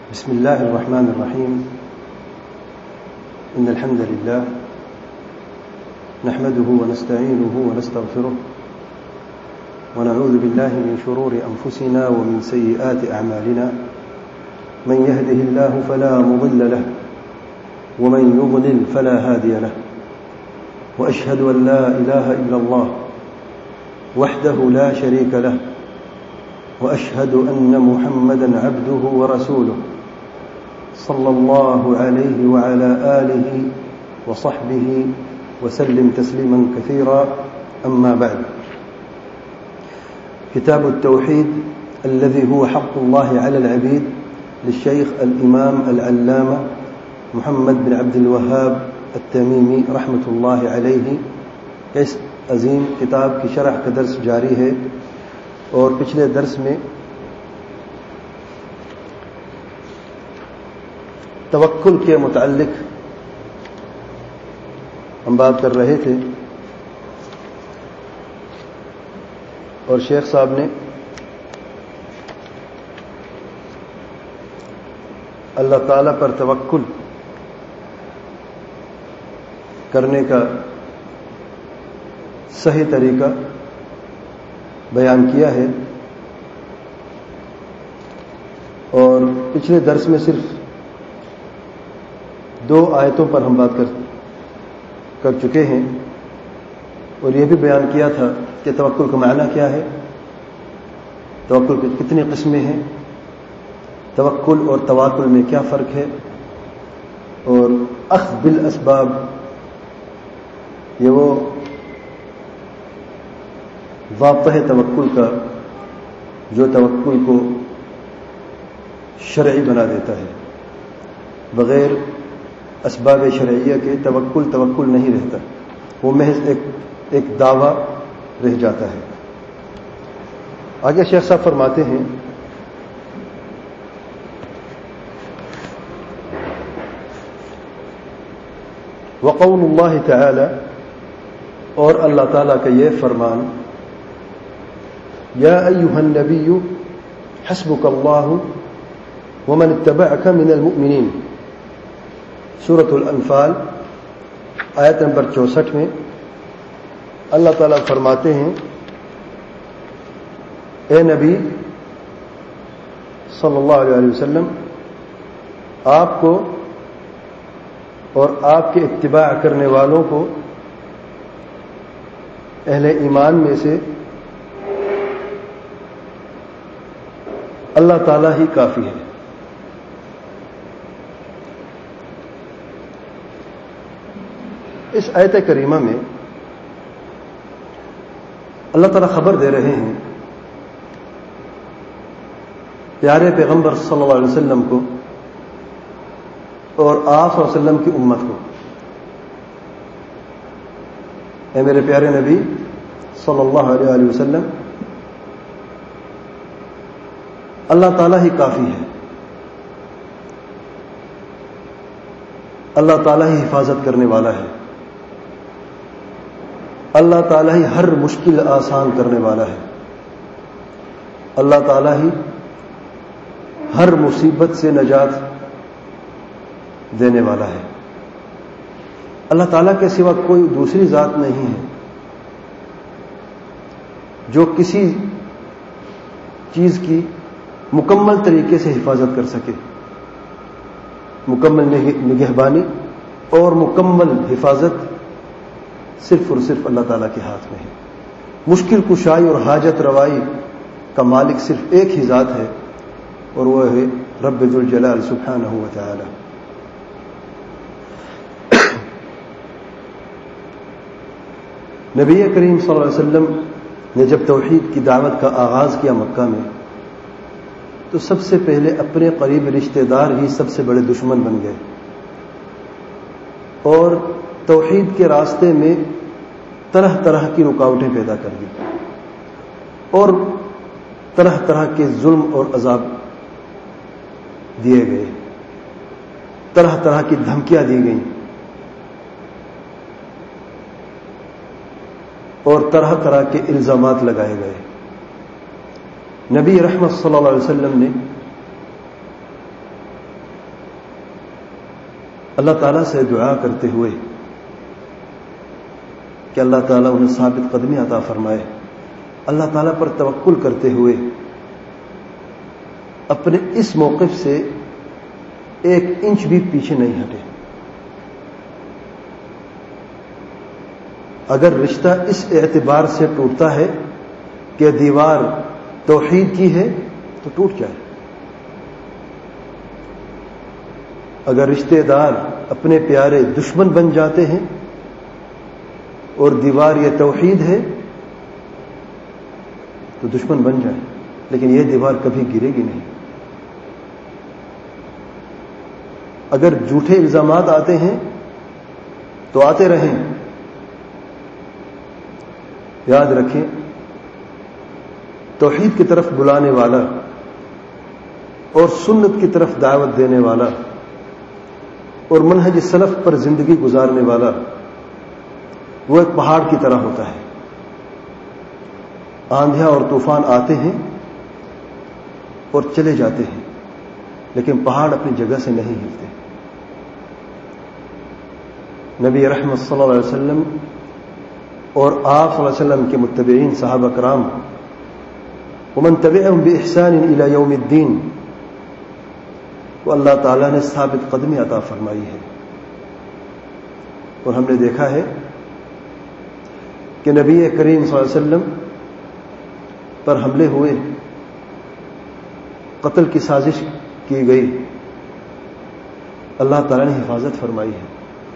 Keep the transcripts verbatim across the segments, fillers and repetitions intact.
بسم الله الرحمن الرحيم. إن الحمد لله نحمده ونستعينه ونستغفره ونعوذ بالله من شرور أنفسنا ومن سيئات أعمالنا. من يهده الله فلا مضل له ومن يضلل فلا هادي له. وأشهد أن لا إله إلا الله وحده لا شريك له وأشهد أن محمدا عبده ورسوله صلى الله عليه وعلى آله وصحبه وسلم تسليما كثيرا. أما بعد، كتاب التوحيد الذي هو حق الله على العبيد للشيخ الإمام العلامة محمد بن عبد الوهاب التميمي رحمة الله علیہ. اس عظیم کتاب کی شرح کا درس جاری ہے، اور پچھلے درس میں توکل کے متعلق ہم بات کر رہے تھے، اور شیخ صاحب نے اللہ تعالی پر توکل کرنے کا صحیح طریقہ بیان کیا ہے. اور پچھلے درس میں صرف دو آیتوں پر ہم بات کر کر چکے ہیں، اور یہ بھی بیان کیا تھا کہ توکل کا معنی کیا ہے، توکل کی کتنی قسمیں ہیں، توکل اور تواکل میں کیا فرق ہے، اور اخذ بالاسباب یہ وہ ضابطہ ہے توکل کا جو توکل کو شرعی بنا دیتا ہے. بغیر اسباب شرعیہ کے توکل توکل نہیں رہتا، وہ محض ایک ایک دعویٰ رہ جاتا ہے. آگے شیخ صاحب فرماتے ہیں، وقول اللہ تعالی، اور اللہ تعالیٰ کا یہ فرمان، یا ایھا النبی حسبک اللہ ومن اتبعک من المؤمنین، سورۃ الانفال آیت نمبر چونسٹھ میں اللہ تعالیٰ فرماتے ہیں، اے نبی صلی اللہ علیہ وسلم، آپ کو اور آپ کے اتباع کرنے والوں کو اہل ایمان میں سے اللہ تعالیٰ ہی کافی ہے. اس آیت کریمہ میں اللہ تعالیٰ خبر دے رہے ہیں پیارے پیغمبر صلی اللہ علیہ وسلم کو اور آپ صلی اللہ علیہ وسلم کی امت کو، اے میرے پیارے نبی صلی اللہ علیہ وسلم، اللہ تعالیٰ ہی کافی ہے، اللہ تعالیٰ ہی حفاظت کرنے والا ہے، اللہ تعالیٰ ہی ہر مشکل آسان کرنے والا ہے، اللہ تعالیٰ ہی ہر مصیبت سے نجات دینے والا ہے. اللہ تعالیٰ کے سوا کوئی دوسری ذات نہیں ہے جو کسی چیز کی مکمل طریقے سے حفاظت کر سکے. مکمل نگہبانی اور مکمل حفاظت صرف اور صرف اللہ تعالیٰ کے ہاتھ میں ہے. مشکل کشائی اور حاجت روائی کا مالک صرف ایک ہی ذات ہے، اور وہ ہے رب ذوالجلال سبحانہ و تعالی. نبی کریم صلی اللہ علیہ وسلم نے جب توحید کی دعوت کا آغاز کیا مکہ میں، تو سب سے پہلے اپنے قریب رشتہ دار ہی سب سے بڑے دشمن بن گئے، اور توحید کے راستے میں طرح طرح کی رکاوٹیں پیدا کر دی، اور طرح طرح کے ظلم اور عذاب دیے گئے، طرح طرح کی دھمکیاں دی گئیں، اور طرح طرح کے الزامات لگائے گئے. نبی رحمت صلی اللہ علیہ وسلم نے اللہ تعالیٰ سے دعا کرتے ہوئے کہ اللہ تعالیٰ انہیں ثابت قدمی عطا فرمائے، اللہ تعالیٰ پر توکل کرتے ہوئے اپنے اس موقف سے ایک انچ بھی پیچھے نہیں ہٹے۔ اگر رشتہ اس اعتبار سے ٹوٹتا ہے کہ دیوار توحید کی ہے تو ٹوٹ جائے، اگر رشتہ دار اپنے پیارے دشمن بن جاتے ہیں اور دیوار یہ توحید ہے تو دشمن بن جائے، لیکن یہ دیوار کبھی گرے گی نہیں۔ اگر جھوٹے الزامات آتے ہیں تو آتے رہیں، یاد رکھیں توحید کی طرف بلانے والا اور سنت کی طرف دعوت دینے والا اور منہج سلف پر زندگی گزارنے والا وہ ایک پہاڑ کی طرح ہوتا ہے۔ آندھیاں اور طوفان آتے ہیں اور چلے جاتے ہیں، لیکن پہاڑ اپنی جگہ سے نہیں ہلتے۔ نبی رحمت صلی اللہ علیہ وسلم اور آپ صلی اللہ علیہ وسلم کے متبعین صحابہ کرام ومن تبعهم بإحسان إلى يوم الدین کو اللہ تعالیٰ نے ثابت قدمی عطا فرمائی ہے، اور ہم نے دیکھا ہے کہ نبی کریم صلی اللہ علیہ وسلم پر حملے ہوئے، قتل کی سازش کی گئی، اللہ تعالیٰ نے حفاظت فرمائی ہے۔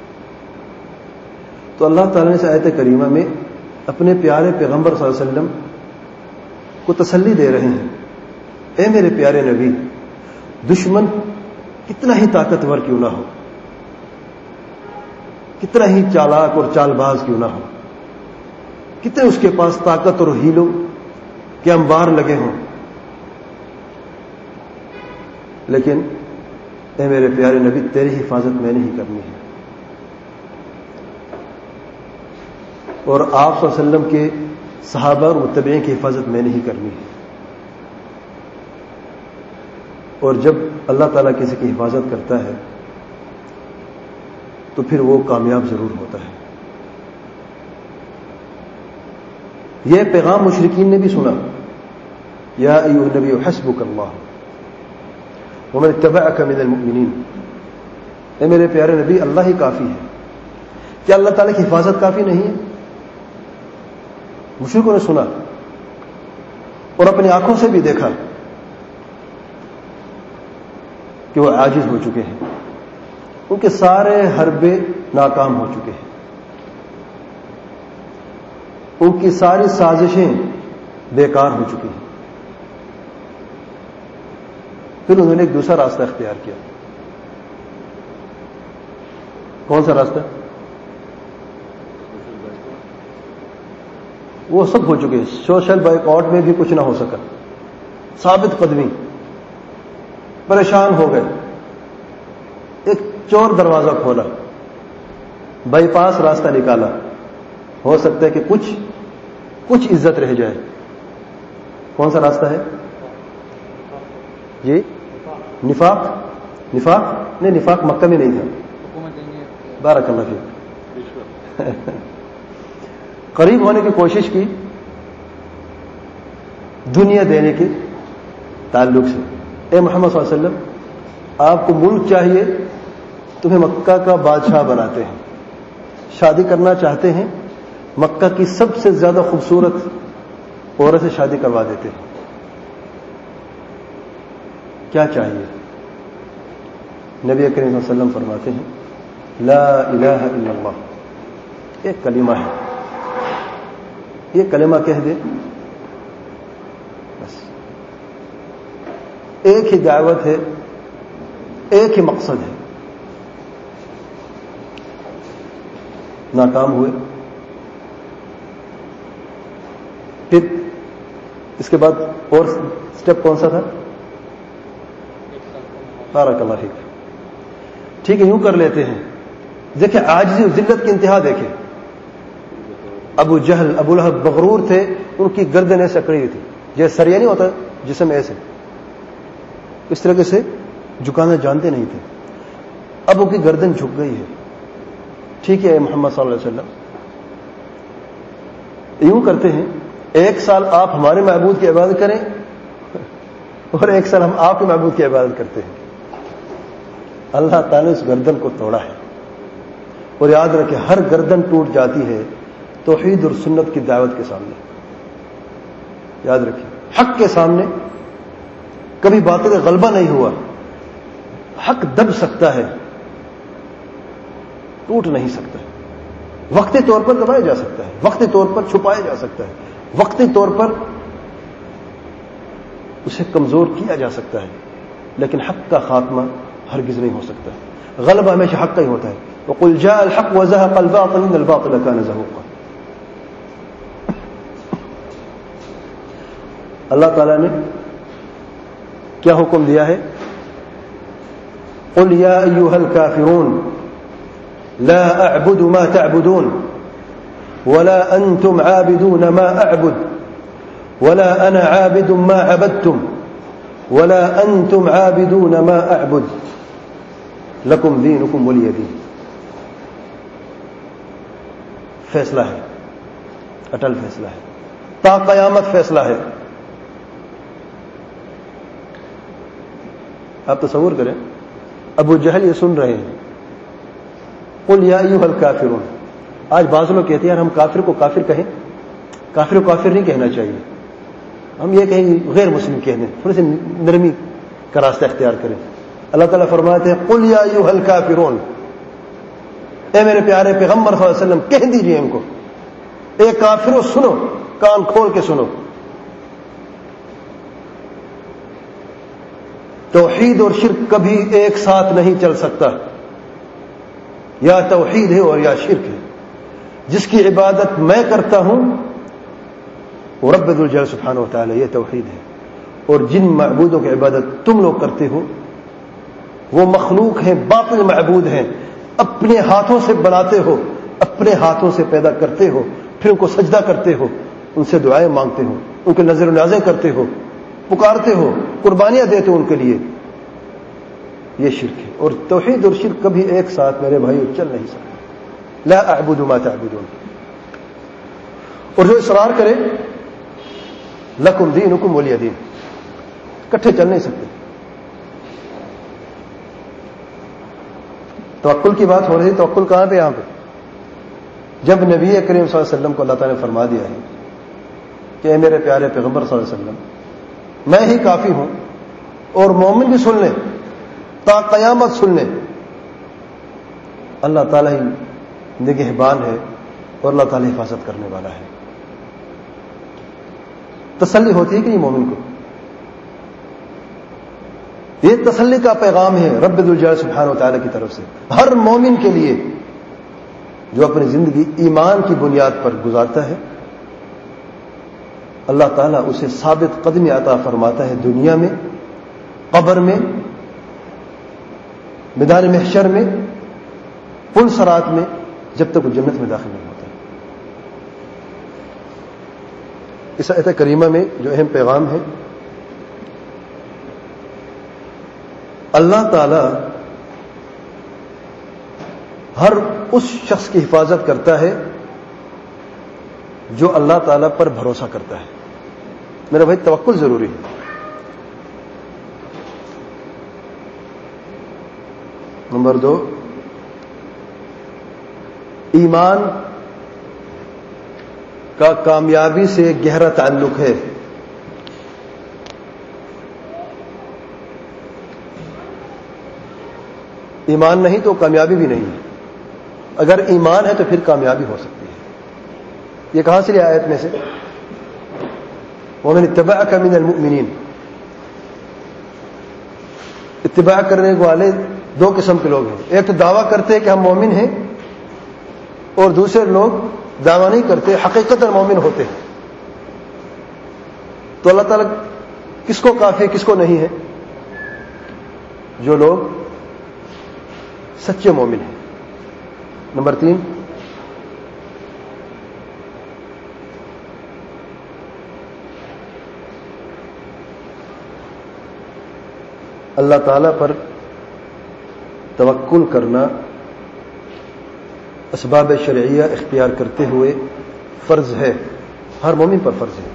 تو اللہ تعالیٰ نے اس آیت کریمہ میں اپنے پیارے پیغمبر صلی اللہ علیہ وسلم کو تسلی دے رہے ہیں، اے میرے پیارے نبی، دشمن کتنا ہی طاقتور کیوں نہ ہو، کتنا ہی چالاک اور چال باز کیوں نہ ہو، کتنے اس کے پاس طاقت اور ہیلوں کے انبار لگے ہوں، لیکن اے میرے پیارے نبی تیری حفاظت میں نہیں کرنی ہے، اور آپ صلی اللہ علیہ وسلم کے صحابہ اور متبعین کی حفاظت میں نہیں کرنی ہے۔ اور جب اللہ تعالیٰ کسی کی حفاظت کرتا ہے تو پھر وہ کامیاب ضرور ہوتا ہے۔ یہ پیغام مشرکین نے بھی سنا، یا ایھا النبی حسبک اللہ ومن اتبعک من المؤمنین، اے میرے پیارے نبی اللہ ہی کافی ہے۔ کیا اللہ تعالیٰ کی حفاظت کافی نہیں ہے؟ مشرکوں نے سنا اور اپنی آنکھوں سے بھی دیکھا کہ وہ عاجز ہو چکے ہیں، ان کے سارے حربے ناکام ہو چکے ہیں، ان کی ساری سازشیں بیکار ہو چکی ہیں۔ پھر انہوں نے ایک دوسرا راستہ اختیار کیا۔ کون سا راستہ؟ وہ سب ہو چکے، سوشل بائیکاٹ میں بھی کچھ نہ ہو سکا، ثابت قدمی، پریشان ہو گئے، ایک چور دروازہ کھولا، بائی پاس راستہ نکالا، ہو سکتا ہے کہ کچھ کچھ عزت رہ جائے۔ کون سا راستہ ہے جی؟ نفاق؟ نفاق نہیں، نفاق مکہ میں نہیں تھا، بارک اللہ فیک۔ قریب ہونے کی کوشش کی دنیا دینے کے تعلق سے، اے محمد صلی اللہ علیہ وسلم آپ کو ملک چاہیے، تمہیں مکہ کا بادشاہ بناتے ہیں، شادی کرنا چاہتے ہیں مکہ کی سب سے زیادہ خوبصورت عورت سے شادی کروا دیتے ہیں، کیا چاہیے؟ نبی کریم صلی اللہ علیہ وسلم فرماتے ہیں لا الہ الا اللہ، ایک کلمہ ہے، یہ کلمہ کہہ دے بس، ایک ہی دعوت ہے، ایک ہی مقصد ہے۔ ناکام ہوئے، پھر اس کے بعد اور سٹیپ کون سا تھا؟ بارک اللہ فیک۔ ٹھیک ہے، یوں کر لیتے ہیں، دیکھیں عاجزی و ذلت کی انتہا دیکھیں۔ ابو جہل، ابو لہب مغرور تھے، ان کی گردن ایسے اکڑی ہوئی تھی، جیسے سریا نہیں ہوتا جسم ایسے، اس طریقے سے جھکانا جانتے نہیں تھے۔ اب ان کی گردن جھک گئی ہے. ٹھیک ہے محمد صلی اللہ علیہ وسلم یوں کرتے ہیں، ایک سال آپ ہمارے معبود کی عبادت کریں اور ایک سال ہم آپ کے معبود کی عبادت کرتے ہیں. اللہ تعالیٰ نے اس گردن کو توڑا ہے. اور یاد رکھیں، ہر گردن ٹوٹ جاتی ہے توحید اور سنت کی دعوت کے سامنے. یاد رکھیں، حق کے سامنے کبھی باطل غلبہ نہیں ہوا. حق دب سکتا ہے، ٹوٹ نہیں سکتا. وقتی طور پر دبایا جا سکتا ہے، وقتی طور پر چھپایا جا سکتا ہے، وقتی طور پر اسے کمزور کیا جا سکتا ہے، لیکن حق کا خاتمہ ہرگز نہیں ہو سکتا. غلبہ ہمیشہ حق کا ہی ہوتا ہے. وَقُلْ جَاءَ الْحَقُّ وَزَهَقَ الْبَاطِلُ إِنَّ الْبَاطِلَ كَانَ زَهُوقًا. اللہ تعالیٰ نے کیا حکم دیا ہے؟ قُلْ يَا أَيُّهَا الْكَافِرُونَ لَا أَعْبُدُ مَا تَعْبُدُونَ وَلَا أَنْتُمْ عَابِدُونَ مَا أَعْبُدُ وَلَا أَنَا عَابِدٌ مَا عَبَدتُّمْ وَلَا أَنْتُمْ عَابِدُونَ مَا أَعْبُدُ لَكُمْ دِينُكُمْ وَلِيَ دِينِ. فیصلہ ہے، اٹل فیصلہ ہے، تا قیامت فیصلہ ہے. آپ تصور کریں، ابو جہل یہ سن رہے ہیں، قل یا ایھا الکافرون. آج بعض لوگ کہتے ہیں یار ہم کافر کو کافر کہیں. کافر کو کافر نہیں کہنا چاہیے، ہم یہ کہیں غیر مسلم کہہ دیں، تھوڑی سی نرمی کا راستہ اختیار کریں. اللہ تعالیٰ فرماتے ہیں قل یا ایھا الکافرون، اے میرے پیارے پیغمبر صلی اللہ علیہ وسلم کہہ دیجئے ان کو، اے کافروں سنو، کان کھول کے سنو. توحید اور شرک کبھی ایک ساتھ نہیں چل سکتا. یا توحید ہے اور یا شرک ہے. جس کی عبادت میں کرتا ہوں وہ رب ذوالجلال سبحانہ و تعالی، یہ توحید ہے. اور جن معبودوں کی عبادت تم لوگ کرتے ہو وہ مخلوق ہیں، باطل معبود ہیں، اپنے ہاتھوں سے بناتے ہو، اپنے ہاتھوں سے پیدا کرتے ہو، پھر ان کو سجدہ کرتے ہو، ان سے دعائیں مانگتے ہو، ان کے نظر و نیازیں کرتے ہو، پکارتے ہو، قربانیاں دیتے ہو ان کے لیے. یہ شرک ہے. اور توحید اور شرک کبھی ایک ساتھ میرے بھائیو چل نہیں سکتے. لا اعبد ما تعبدون. اور جو اصرار کرے لکم دینکم ولی دین، کٹھے چل نہیں سکتے. توکل کی بات ہو رہی ہے. توکل کہاں پہ؟ یہاں پہ جب نبی کریم صلی اللہ علیہ وسلم کو اللہ تعالیٰ نے فرما دیا ہے کہ اے میرے پیارے پیغمبر صلی اللہ علیہ وسلم میں ہی کافی ہوں، اور مومن بھی سن لیں، تا قیامت سن لیں، اللہ تعالیٰ ہی نگہبان ہے اور اللہ تعالیٰ حفاظت کرنے والا ہے. تسلی ہوتی ہے کہ یہ مومن کو، یہ تسلی کا پیغام ہے رب ذوالجلال سبحانہ و تعالیٰ کی طرف سے ہر مومن کے لیے جو اپنی زندگی ایمان کی بنیاد پر گزارتا ہے. اللہ تعالیٰ اسے ثابت قدمی عطا فرماتا ہے دنیا میں، قبر میں، میدان محشر میں، پل صراط میں، جب تک وہ جنت میں داخل نہیں ہوتا. اس آیت کریمہ میں جو اہم پیغام ہے، اللہ تعالی ہر اس شخص کی حفاظت کرتا ہے جو اللہ تعالی پر بھروسہ کرتا ہے. میرا بھائی توکل ضروری ہے. نمبر دو، ایمان کا کامیابی سے گہرا تعلق ہے. ایمان نہیں تو کامیابی بھی نہیں ہے. اگر ایمان ہے تو پھر کامیابی ہو سکتی ہے. یہ کہاں سے لیا آیت میں سے؟ وَمَنِ اتَّبَعَكَ مِنَ الْمُؤْمِنِينَ. اتباع کرنے والے دو قسم کے لوگ ہیں. ایک تو دعویٰ کرتے ہیں کہ ہم مومن ہیں، اور دوسرے لوگ دعویٰ نہیں کرتے، حقیقت مومن ہوتے ہیں. تو اللہ تعالیٰ کس کو کافی ہے کس کو نہیں ہے؟ جو لوگ سچے مومن ہیں. نمبر تین، اللہ تعالیٰ پر توکل کرنا اسباب شرعیہ اختیار کرتے ہوئے فرض ہے، ہر مومن پر فرض ہے۔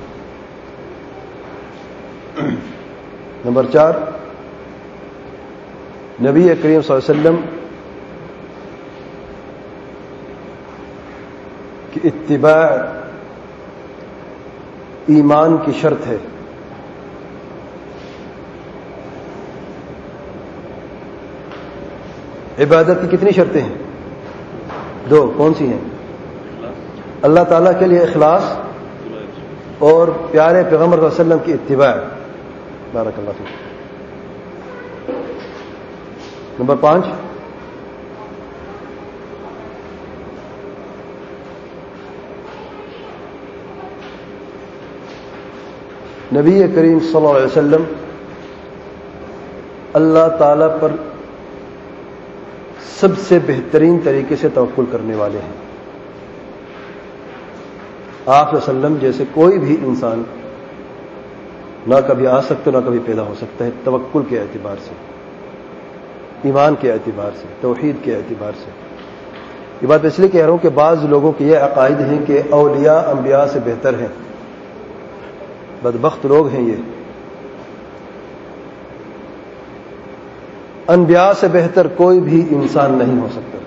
نمبر چار، نبی کریم صلی اللہ علیہ وسلم کی اتباع ایمان کی شرط ہے۔ عبادت کی کتنی شرطیں ہیں؟ دو، کون سی ہیں؟ اللہ تعالیٰ کے لیے اخلاص اور پیارے پیغمبر صلی اللہ علیہ وسلم کی اتباع۔ بارک اللہ فیک۔ نمبر پانچ، نبی کریم صلی اللہ علیہ وسلم اللہ تعالیٰ پر سب سے بہترین طریقے سے توکل کرنے والے ہیں۔ آپ صلی اللہ علیہ وسلم جیسے کوئی بھی انسان نہ کبھی آ سکتا نہ کبھی پیدا ہو سکتا ہے، توکل کے اعتبار سے، ایمان کے اعتبار سے، توحید کے اعتبار سے۔ یہ بات اس لیے کہہ رہا ہوں کہ بعض لوگوں کے یہ عقائد ہیں کہ اولیاء انبیاء سے بہتر ہیں۔ بدبخت لوگ ہیں یہ۔ انبیاء سے بہتر کوئی بھی انسان نہیں ہو سکتا۔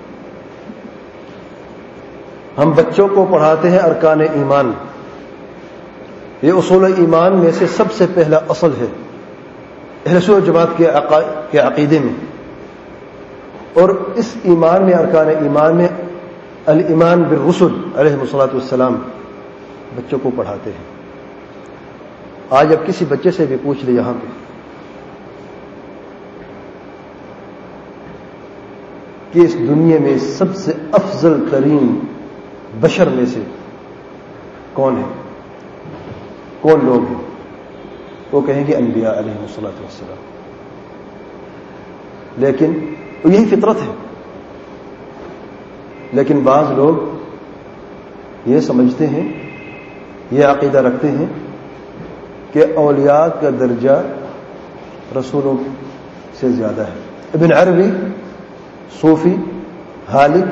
ہم بچوں کو پڑھاتے ہیں ارکان ایمان، یہ اصول ایمان میں سے سب سے پہلا اصل ہے اہل سنت جماعت کے عقیدے میں، اور اس ایمان میں، ارکان ایمان میں الایمان بالرسل علیہ الصلوۃ والسلام بچوں کو پڑھاتے ہیں۔ آج اب کسی بچے سے بھی پوچھ لے یہاں پہ کہ اس دنیا میں سب سے افضل ترین بشر میں سے کون ہے، کون لوگ ہیں، وہ کہیں گے انبیاء علیہ الصلوۃ والسلام۔ لیکن یہی فطرت ہے، لیکن بعض لوگ یہ سمجھتے ہیں، یہ عقیدہ رکھتے ہیں کہ اولیاء کا درجہ رسولوں سے زیادہ ہے۔ ابن عربی صوفی حالق،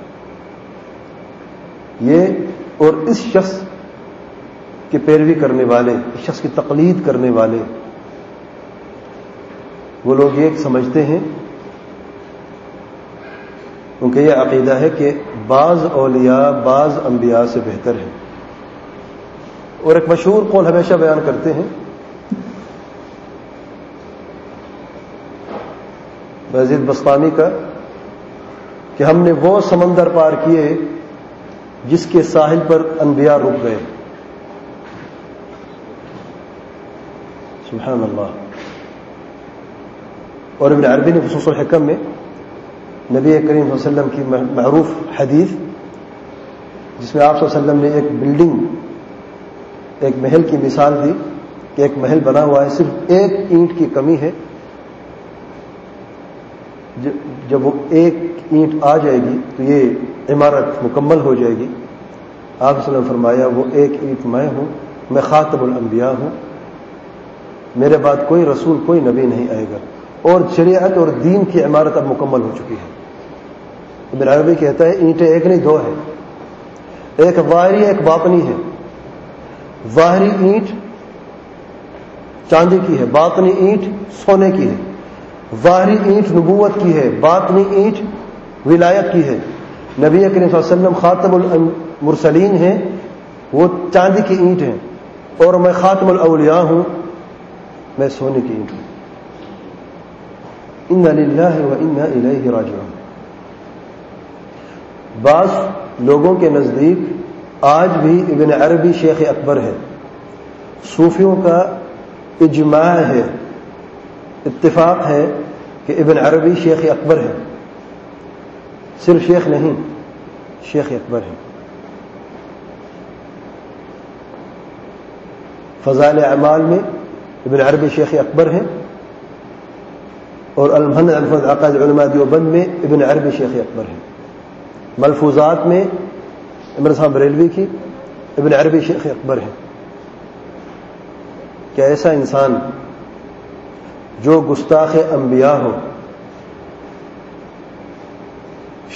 یہ اور اس شخص کی پیروی کرنے والے، اس شخص کی تقلید کرنے والے، وہ لوگ یہ سمجھتے ہیں، کیونکہ یہ عقیدہ ہے کہ بعض اولیاء بعض انبیاء سے بہتر ہیں۔ اور ایک مشہور قول ہمیشہ بیان کرتے ہیں بازید بسطامی کا کہ ہم نے وہ سمندر پار کیے جس کے ساحل پر انبیاء رک گئے۔ سبحان اللہ۔ اور ابن عربی نے فصوص الحکم میں نبی کریم صلی اللہ علیہ وسلم کی معروف حدیث، جس میں آپ صلی اللہ علیہ وسلم نے ایک بلڈنگ، ایک محل کی مثال دی کہ ایک محل بنا ہوا ہے، صرف ایک اینٹ کی کمی ہے، جب وہ ایک اینٹ آ جائے گی تو یہ عمارت مکمل ہو جائے گی۔ آپ صلی اللہ علیہ وسلم نے فرمایا وہ ایک اینٹ میں ہوں، میں خاتم الانبیاء ہوں، میرے بعد کوئی رسول کوئی نبی نہیں آئے گا، اور شریعت اور دین کی عمارت اب مکمل ہو چکی ہے۔ ابن عربی کہتا ہے اینٹیں ایک نہیں دو ہیں، ایک ظاہری ایک باطنی ہے۔ ظاہری اینٹ چاندی کی ہے، باطنی اینٹ سونے کی ہے۔ ظاہری اینٹ نبوت کی ہے، باطنی اینٹ ولایت کی ہے۔ نبی کریم صلی اللہ علیہ وسلم خاتم المرسلین ہیں، وہ چاندی کی اینٹ ہیں، اور میں خاتم الاولیاء ہوں، میں سونے کی اینٹ ہوں۔ انا للہ و انا الیہ راجعون۔ بعض لوگوں کے نزدیک آج بھی ابن عربی شیخ اکبر ہے۔ صوفیوں کا اجماع ہے، اتفاق ہے کہ ابن عربی شیخ اکبر ہے، صرف شیخ نہیں، شیخ اکبر ہے۔ فضائل اعمال میں ابن عربی شیخ اکبر ہیں، اور المحنت عن عقائد علماء دیوبند میں ابن عربی شیخ اکبر ہیں۔ ملفوظات میں عمر صاحب بریلوی کی ابن عربی شیخ اکبر ہیں۔ کہ ایسا انسان جو گستاخ انبیاء ہو،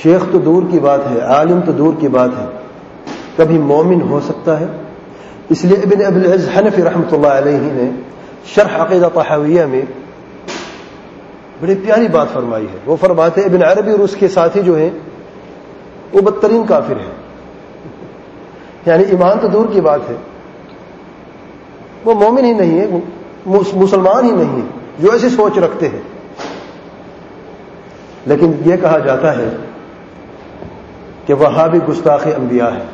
شیخ تو دور کی بات ہے، عالم تو دور کی بات ہے، کبھی مومن ہو سکتا ہے؟ اس لیے ابن ابی العز حنفی رحمۃ اللہ علیہ نے شرح عقیدہ طحاویہ میں بڑی پیاری بات فرمائی ہے. وہ فرماتے ابن عربی اور اس کے ساتھی جو ہیں وہ بدترین کافر ہیں. یعنی ایمان تو دور کی بات ہے، وہ مومن ہی نہیں ہے، مسلمان ہی نہیں ہے جو ایسی سوچ رکھتے ہیں. لیکن یہ کہا جاتا ہے کہ وہابی گستاخ انبیاء ہے.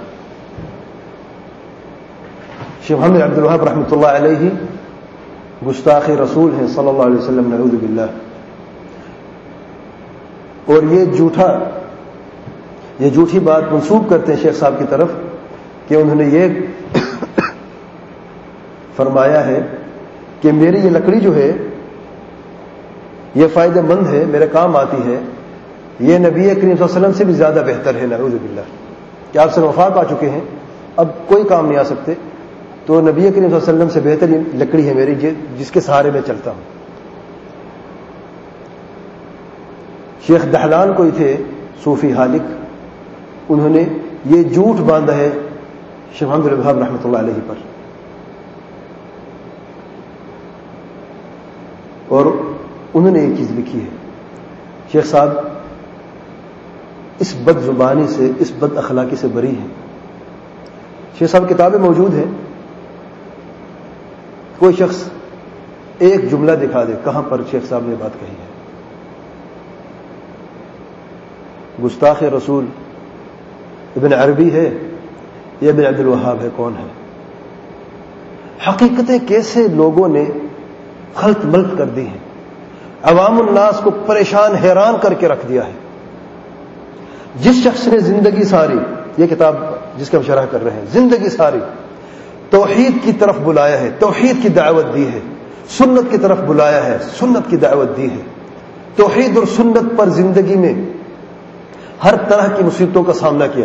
شیخ محمد عبد الوہاب رحمۃ اللہ علیہ گستاخ رسول ہیں صلی اللہ علیہ وسلم، نعوذ باللہ. اور یہ جھوٹا یہ جھوٹی بات منسوب کرتے ہیں شیخ صاحب کی طرف کہ انہوں نے یہ فرمایا ہے کہ میری یہ لکڑی جو ہے یہ فائدہ مند ہے، میرے کام آتی ہے، یہ نبی کریم صلی اللہ علیہ وسلم سے بھی زیادہ بہتر ہے، نعوذ باللہ. کہ آپ سے وفات آ چکے ہیں، اب کوئی کام نہیں آ سکتے، تو نبی کریم صلی اللہ علیہ وسلم سے بہتر لکڑی ہے میری جس کے سہارے میں چلتا ہوں. شیخ دہلان کوئی تھے صوفی حالق، انہوں نے یہ جھوٹ باندھا ہے شیخ محمد عبد الوہاب رحمۃ اللہ علیہ پر. اور انہوں نے یہ چیز لکھی ہے. شیخ صاحب اس بد زبانی سے، اس بد اخلاقی سے بری ہیں. شیخ صاحب کتابیں موجود ہیں، کوئی شخص ایک جملہ دکھا دے کہاں پر شیخ صاحب نے بات کہی ہے. گستاخ رسول ابن عربی ہے یا ابن عبد الوہاب ہے؟ کون ہے؟ حقیقتیں کیسے لوگوں نے خلط ملط کر دی ہیں، عوام الناس کو پریشان حیران کر کے رکھ دیا ہے. جس شخص نے زندگی ساری، یہ کتاب جس کا ہم شرح کر رہے ہیں، زندگی ساری توحید کی طرف بلایا ہے، توحید کی دعوت دی ہے، سنت کی طرف بلایا ہے، سنت کی دعوت دی ہے، توحید اور سنت پر زندگی میں ہر طرح کی مصیبتوں کا سامنا کیا،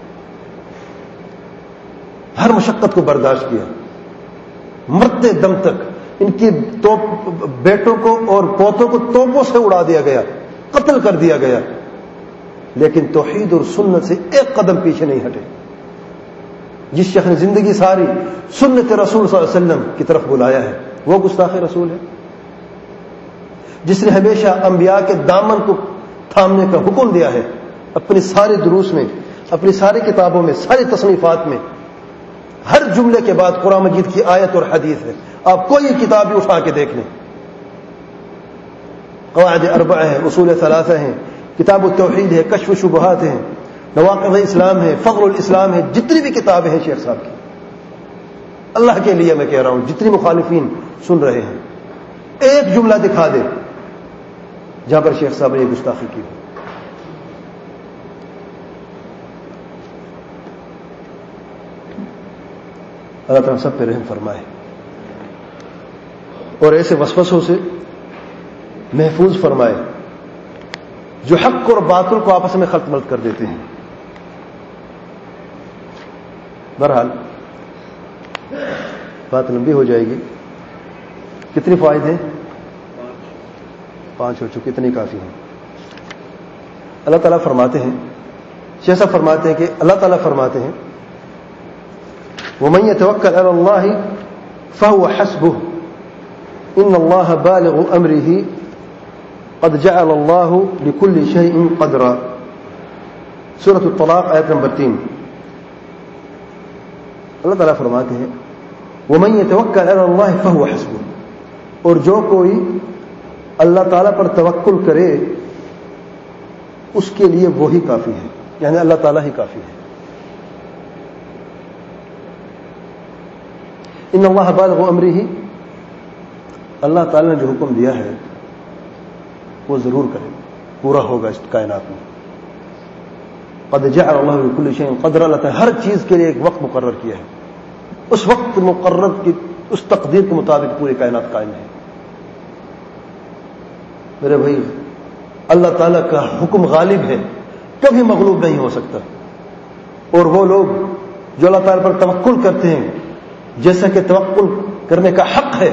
ہر مشقت کو برداشت کیا، مرتے دم تک ان کی بیٹوں کو اور پوتوں کو توپوں سے اڑا دیا گیا، قتل کر دیا گیا، لیکن توحید اور سنت سے ایک قدم پیچھے نہیں ہٹے. جس شخص نے زندگی ساری سنت رسول صلی اللہ علیہ وسلم کی طرف بلایا ہے وہ گستاخ رسول ہے. جس نے ہمیشہ انبیاء کے دامن کو تھامنے کا حکم دیا ہے، اپنی سارے دروس میں، اپنی ساری کتابوں میں، ساری تصنیفات میں ہر جملے کے بعد قرآن مجید کی آیت اور حدیث ہے. آپ کوئی کتاب بھی اٹھا کے دیکھ لیں، قواعد اربعہ ہیں، اصول ثلاثہ ہیں، کتاب التوحید ہے، کشف شبہات ہیں، نواقض اسلام ہے، فخر الاسلام ہے، جتنی بھی کتابیں ہیں شیخ صاحب کی، اللہ کے لیے میں کہہ رہا ہوں، جتنی مخالفین سن رہے ہیں ایک جملہ دکھا دے جہاں پر شیخ صاحب نے یہ گستاخی کی. اللہ تعالیٰ سب پہ رحم فرمائے اور ایسے وسوسوں سے محفوظ فرمائے جو حق اور باطل کو آپس میں خلط ملط کر دیتے ہیں. بہرحال بات لمبی ہو جائے گی. کتنی فوائد ہیں؟ پانچ ہو چکی، اتنی کافی ہیں. اللہ تعالیٰ فرماتے ہیں، شیخ صاحب فرماتے ہیں کہ اللہ تعالیٰ فرماتے ہیں وَمَن يَتَوَكَّلْ عَلَى اللَّهِ فَهُوَ حَسْبُهُ إِنَّ اللَّهَ بَالِغُ أَمْرِهِ قَدْ جَعَلَ اللَّهُ لِكُلِّ شَيْءٍ قَدْرًا. سورۃ الطلاق آیت نمبر تین. اللہ تعالیٰ فرماتے ہیں وَمَن يَتَوَكَّلْ عَلَى اللَّهِ فَهُوَ حَسْبُهُ، اور جو کوئی اللہ تعالیٰ پر توکل کرے اس کے لیے وہی کافی ہے، یعنی اللہ تعالیٰ ہی کافی ہے. ان اللہ بالغ امرہ، اللہ تعالیٰ نے جو حکم دیا ہے وہ ضرور کرے، پورا ہوگا اس کائنات میں. قد جعل اللہ لكل شيء قدرا، اللہ تعالیٰ ہر چیز کے لیے ایک وقت مقرر کیا ہے، اس وقت مقرر کی اس تقدیر کے مطابق پوری کائنات قائم ہے. میرے بھائی اللہ تعالیٰ کا حکم غالب ہے، کبھی مغلوب نہیں ہو سکتا. اور وہ لوگ جو اللہ تعالیٰ پر توکل کرتے ہیں جیسا کہ توکل کرنے کا حق ہے،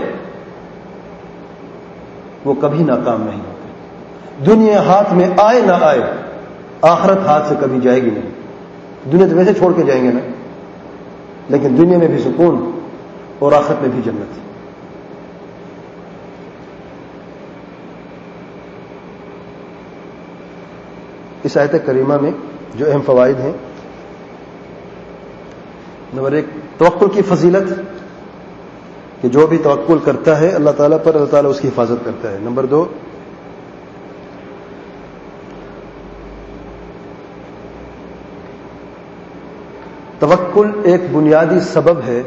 وہ کبھی ناکام نہیں ہوتے. دنیا ہاتھ میں آئے نہ آئے آخرت ہاتھ سے کبھی جائے گی نہیں. دنیا تو ویسے چھوڑ کے جائیں گے نا, لیکن دنیا میں بھی سکون اور آخرت میں بھی جنت. اس آیت کریمہ میں جو اہم فوائد ہیں, نمبر ایک, توکل کی فضیلت, کہ جو بھی توکل کرتا ہے اللہ تعالیٰ پر, اللہ تعالیٰ اس کی حفاظت کرتا ہے. نمبر دو, توکل ایک بنیادی سبب ہے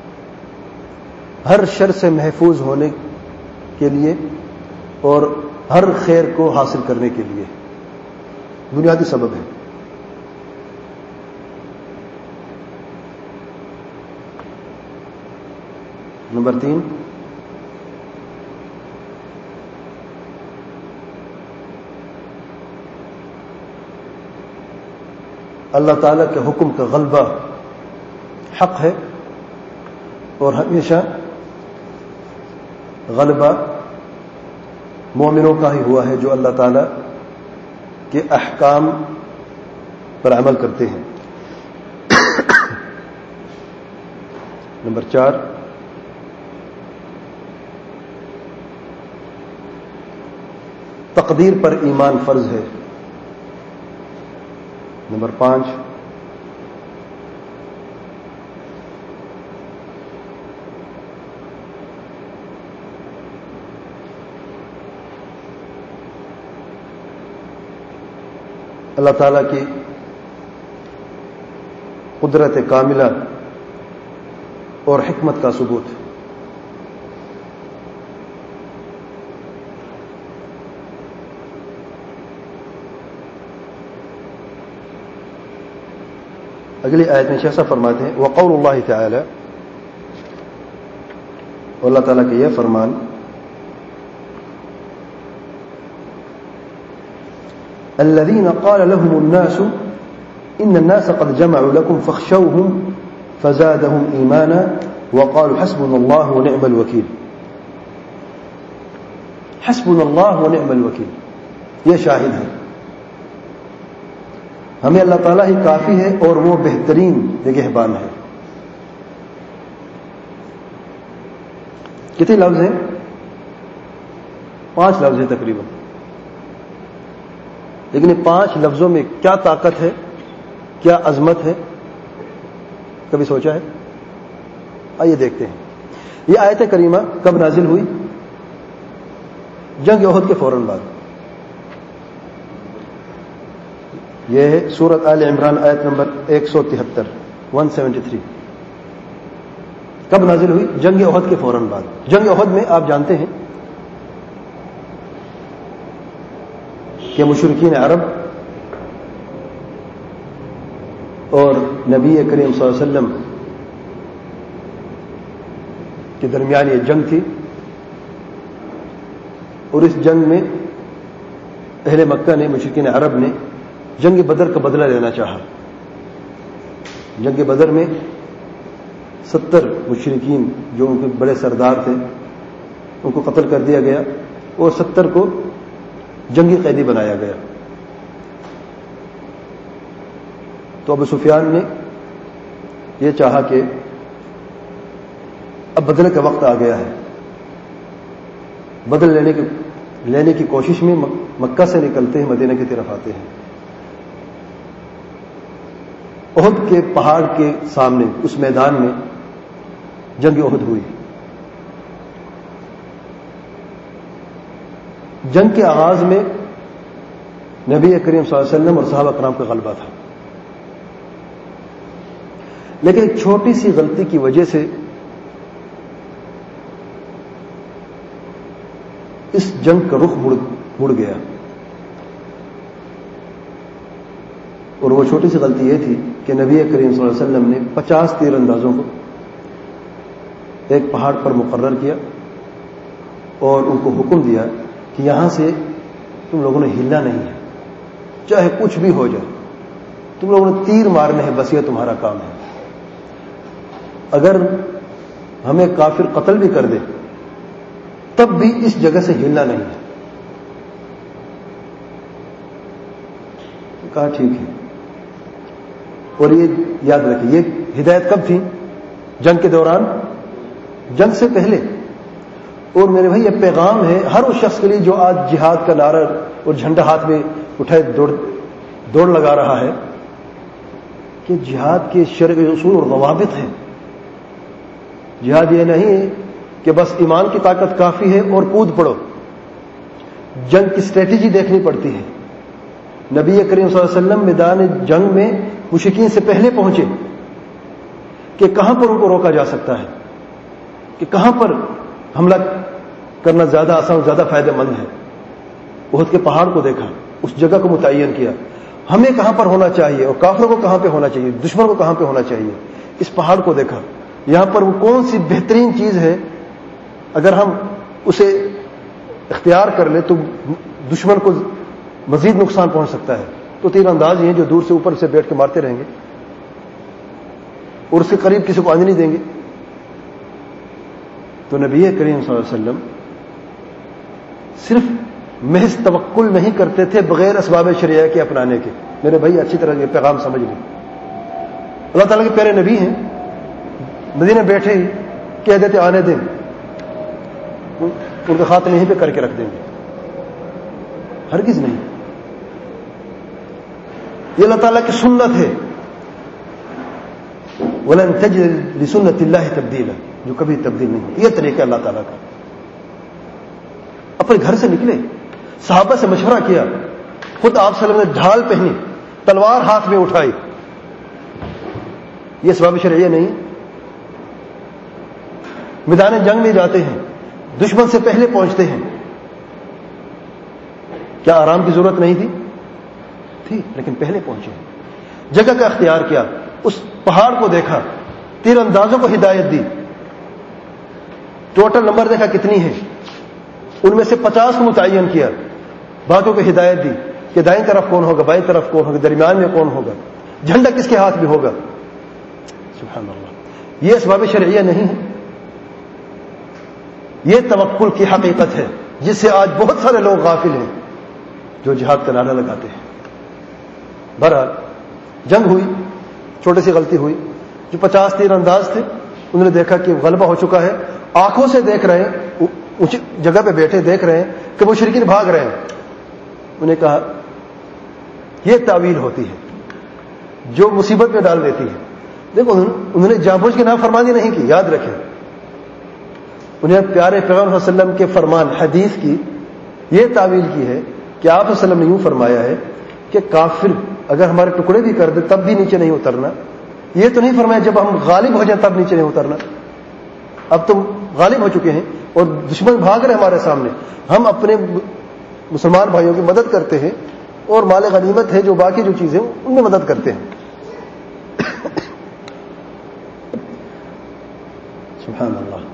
ہر شر سے محفوظ ہونے کے لیے اور ہر خیر کو حاصل کرنے کے لیے, بنیادی سبب ہے. نمبر تین, اللہ تعالیٰ کے حکم کا غلبہ حق ہے اور ہمیشہ غلبہ مومنوں کا ہی ہوا ہے جو اللہ تعالیٰ کے احکام پر عمل کرتے ہیں. نمبر چار, تقدیر پر ایمان فرض ہے. نمبر پانچ, اللہ تعالیٰ کی قدرت کاملہ اور حکمت کا ثبوت. اگلی آیت میں ایسا فرماتے ہیں, وقول اللہ تعالی, اور اللہ تعالیٰ کا یہ فرمان, الذين قال لهم الناس ان الناس قد جمعوا لكم فاخشوهم فزادهم ایمانا وقالوا حسبنا الله ونعم الوکیل. حسبنا الله ونعم الوکیل, یہ شاہد ہے ہمیں اللہ تعالیٰ ہی کافی ہے اور وہ بہترین نگہبان ہے. کتنے لفظ ہیں؟ پانچ لفظ ہیں تقریباً, لیکن یہ پانچ لفظوں میں کیا طاقت ہے, کیا عظمت ہے, کبھی سوچا ہے؟ آئیے دیکھتے ہیں. یہ آیت کریمہ کب نازل ہوئی؟ جنگ احد کے فوراً بعد. یہ ہے سورۃ آل عمران آیت نمبر ایک سو تہتر, ون سیونٹی تھری. کب نازل ہوئی؟ جنگ احد کے فوراً بعد. جنگ احد میں آپ جانتے ہیں کہ مشرکین عرب اور نبی کریم صلی اللہ علیہ وسلم کے درمیان یہ جنگ تھی, اور اس جنگ میں اہل مکہ نے, مشرکین عرب نے جنگ بدر کا بدلہ لینا چاہا. جنگ بدر میں ستر مشرکین جو ان کے بڑے سردار تھے ان کو قتل کر دیا گیا اور ستر کو جنگی قیدی بنایا گیا. تو ابو سفیان نے یہ چاہا کہ اب بدلے کا وقت آ گیا ہے. بدل لینے کی لینے کی کوشش میں مکہ سے نکلتے ہیں, مدینہ کی طرف آتے ہیں. احد کے پہاڑ کے سامنے اس میدان میں جنگ احد ہوئی. جنگ کے آغاز میں نبی کریم صلی اللہ علیہ وسلم اور صحابہ کرام کا غلبہ تھا, لیکن ایک چھوٹی سی غلطی کی وجہ سے اس جنگ کا رخ مڑ مڑ گیا. اور وہ چھوٹی سی غلطی یہ تھی کہ نبی کریم صلی اللہ علیہ وسلم نے پچاس تیر اندازوں کو ایک پہاڑ پر مقرر کیا اور ان کو حکم دیا کہ یہاں سے تم لوگوں نے ہلنا نہیں ہے, چاہے کچھ بھی ہو جائے, تم لوگوں نے تیر مارنے ہیں, بس یہ تمہارا کام ہے. اگر ہمیں کافر قتل بھی کر دے تب بھی اس جگہ سے ہلنا نہیں ہے. کہا ٹھیک ہے. اور یہ یاد رکھیں یہ ہدایت کب تھی؟ جنگ کے دوران، جنگ سے پہلے. اور میرے بھائی یہ پیغام ہے ہر اس شخص کے لیے جو آج جہاد کا نعرہ اور جھنڈا ہاتھ میں اٹھائے دوڑ دوڑ لگا رہا ہے کہ جہاد کے شرعی اصول اور ضوابط ہیں. جہاد یہ نہیں ہے کہ بس ایمان کی طاقت کافی ہے اور کود پڑو. جنگ کی اسٹریٹجی دیکھنی پڑتی ہے. نبی کریم صلی اللہ علیہ وسلم میدان جنگ میں مشرکین سے پہلے پہنچے کہ کہاں پر ان کو روکا جا سکتا ہے، کہ کہاں پر حملہ کرنا زیادہ آسان اور زیادہ فائدہ مند ہے. احد کے پہاڑ کو دیکھا، اس جگہ کو متعین کیا، ہمیں کہاں پر ہونا چاہیے اور کافروں کو کہاں پہ ہونا چاہیے، دشمن کو کہاں پہ ہونا چاہیے. اس پہاڑ کو دیکھا، یہاں پر وہ کون سی بہترین چیز ہے، اگر ہم اسے اختیار کر لیں تو دشمن کو مزید نقصان پہنچ سکتا ہے. تو تیر انداز یہ ہیں جو دور سے اوپر سے بیٹھ کے مارتے رہیں گے اور اس کے قریب کسی کو آنے نہیں دیں گے. تو نبی کریم صلی اللہ علیہ وسلم صرف محض توکل نہیں کرتے تھے بغیر اسباب شریعہ کے اپنانے کے. میرے بھائی اچھی طرح یہ پیغام سمجھ لیں. اللہ تعالیٰ کے پیارے نبی ہیں، مدینے بیٹھے ہی کہہ دیتے آنے دیں، ان کا خاتمہ یہیں پہ کر کے رکھ دیں گے. ہرگز نہیں. یہ اللہ تعالیٰ کی سنت ہے. وَلَن تَجِدَ لِسُنَّةِ اللَّهِ تَبْدِيلًا، جو کبھی تبدیل نہیں ہوتی. یہ طریقہ اللہ تعالیٰ کا. اپنے گھر سے نکلے، صحابہ سے مشورہ کیا، خود آپ صلی اللہ علیہ وسلم نے ڈھال پہنی، تلوار ہاتھ میں اٹھائی. یہ اسباب شرعیہ نہیں. میدان جنگ میں جاتے ہیں، دشمن سے پہلے پہنچتے ہیں. کیا آرام کی ضرورت نہیں تھی؟ تھی، لیکن پہلے پہنچے. جگہ کا اختیار کیا، اس پہاڑ کو دیکھا، تیر اندازوں کو ہدایت دی. ٹوٹل نمبر دیکھا کتنی ہے، ان میں سے پچاس کو متعین کیا، باقیوں کو ہدایت دی کہ دائیں طرف کون ہوگا، بائیں طرف کون ہوگا، درمیان میں کون ہوگا، جھنڈا کس کے ہاتھ میں ہوگا. سبحان اللہ. یہ اسباب شرعیہ نہیں ہے. یہ توکل کی حقیقت ہے جس سے آج بہت سارے لوگ غافل ہیں جو جہاد کا نعرہ لگاتے ہیں. بہرحال جنگ ہوئی، چھوٹی سی غلطی ہوئی. جو پچاس تیر انداز تھے انہوں نے دیکھا کہ غلبہ ہو چکا ہے، آنکھوں سے دیکھ رہے ہیں، اونچی جگہ پہ بیٹھے دیکھ رہے ہیں کہ مشرکین بھاگ رہے ہیں. انہیں کہا یہ تعویل ہوتی ہے جو مصیبت میں ڈال دیتی ہے. دیکھو انہوں نے جان بوجھ کے نافرمانی نہیں کی، یاد رکھیں. انہیں پیارے پیغمبر صلی اللہ علیہ وسلم کے فرمان حدیث کی یہ تعویل کی ہے کہ آپ صلی اللہ علیہ وسلم نے یوں فرمایا ہے کہ کافر اگر ہمارے ٹکڑے بھی کر دے تب بھی نیچے نہیں اترنا. یہ تو نہیں فرمایا جب ہم غالب ہو جائیں تب نیچے نہیں اترنا. اب تم غالب ہو چکے ہیں اور دشمن بھاگ رہے ہمارے سامنے، ہم اپنے مسلمان بھائیوں کی مدد کرتے ہیں اور مال غنیمت ہے جو باقی جو چیزیں ان میں مدد کرتے ہیں. سبحان اللہ.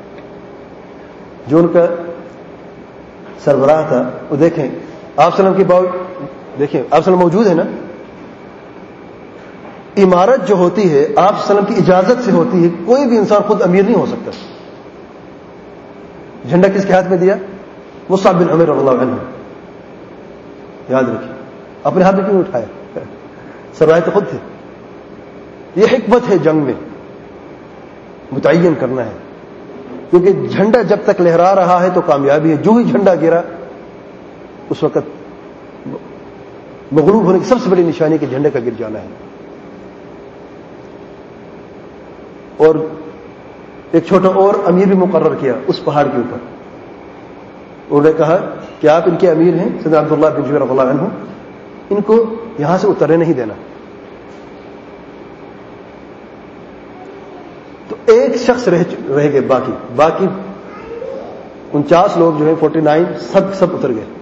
جو ان کا سربراہ تھا وہ دیکھیں آپ صلی اللہ علیہ وسلم کی باؤ دیکھیں آپ صلی اللہ علیہ وسلم موجود ہے نا. عمارت جو ہوتی ہے آپ صلی اللہ علیہ وسلم کی اجازت سے ہوتی ہے. کوئی بھی انسان خود امیر نہیں ہو سکتا. جھنڈا کس کے ہاتھ میں دیا؟ مصعب بن عمیر رضی اللہ عنہ. یاد رکھیے اپنے ہاتھ میں کیوں اٹھایا؟ سربراہ تو خود تھے. یہ حکمت ہے جنگ میں متعین کرنا ہے، کیونکہ جھنڈا جب تک لہرا رہا ہے تو کامیابی ہے. جو ہی جھنڈا گرا اس وقت مغلوب ہونے کی سب سے بڑی نشانی کہ جھنڈے کا گر جانا ہے. اور ایک چھوٹا اور امیر بھی مقرر کیا اس پہاڑ کے اوپر. انہوں نے کہا کہ آپ ان کے امیر ہیں سیدنا عبداللہ بن جبیر رضی اللہ عنہ، ان کو یہاں سے اترنے نہیں دینا. تو ایک شخص رہ رہ گئے، باقی باقی انچاس لوگ جو ہیں فورٹی نائن سب سب اتر گئے،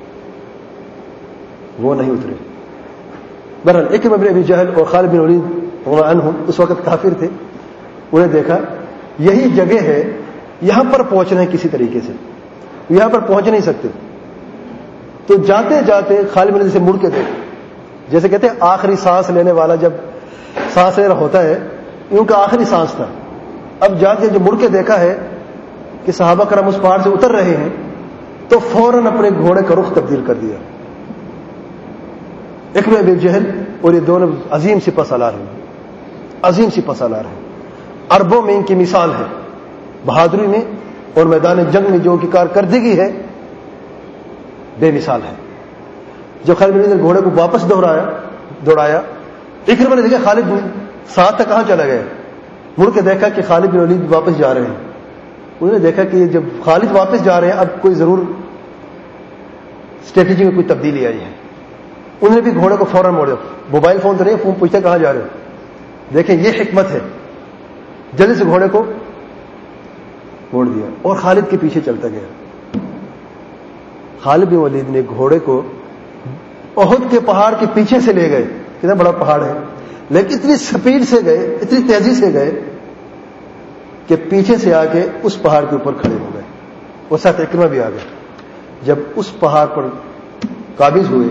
وہ نہیں اترے. بہرحال اکرمہ بن ابی جہل اور خالد بن ولید رضی اللہ عنہ اس وقت کافر تھے. انہیں دیکھا یہی جگہ ہے، یہاں پر پہنچنا ہے کسی طریقے سے، یہاں پر پہنچ نہیں سکتے. تو جاتے جاتے خالد بن ولید سے مڑ کے دیکھ، جیسے کہتے ہیں آخری سانس لینے والا جب سانس لے رہا ہوتا ہے، ان کا آخری سانس تھا. اب جا کے جو مڑ کے دیکھا ہے کہ صحابہ کرام اس پہاڑ سے اتر رہے ہیں تو فوراً اپنے گھوڑے کا رخ تبدیل کر دیا. اکرمہ بن جہل اور یہ دونوں عظیم سپہ سالار ہیں، عظیم سپہ سالار ہیں، عربوں میں ان کی مثال ہے، بہادری میں اور میدان جنگ میں جو ان کی کارکردگی ہے بے مثال ہے۔ جب خالد بن ولید نے گھوڑے کو واپس دوہرایا دوڑایا اکرمہ نے دیکھا خالد ساتھ تک کہاں چلا گیا، مڑ کے دیکھا کہ خالد بن ولید واپس جا رہے ہیں۔ انہوں نے دیکھا کہ جب خالد واپس جا رہے ہیں اب کوئی ضرور اسٹریٹجی میں کوئی تبدیلی آئی ہے۔ انہوں نے بھی گھوڑے کو فوراً موڑا، موبائل فون تو نہیں، فون پوچھتے کہاں جا رہے ہو۔ دیکھیں یہ حکمت ہے، جلدی سے گھوڑے کو موڑ دیا اور خالد کے پیچھے چلتا گیا۔ خالد بن ولید نے گھوڑے کو احد کے پہاڑ کے پیچھے سے لے گئے، کتنا بڑا پہاڑ ہے، لیکن اتنی سپیڈ سے گئے، اتنی تیزی سے گئے کہ پیچھے سے آ کے اس پہاڑ کے اوپر کھڑے ہو گئے، اور ساتھ اکرمہ بھی آ گئے۔ جب اس پہاڑ پر قابض ہوئے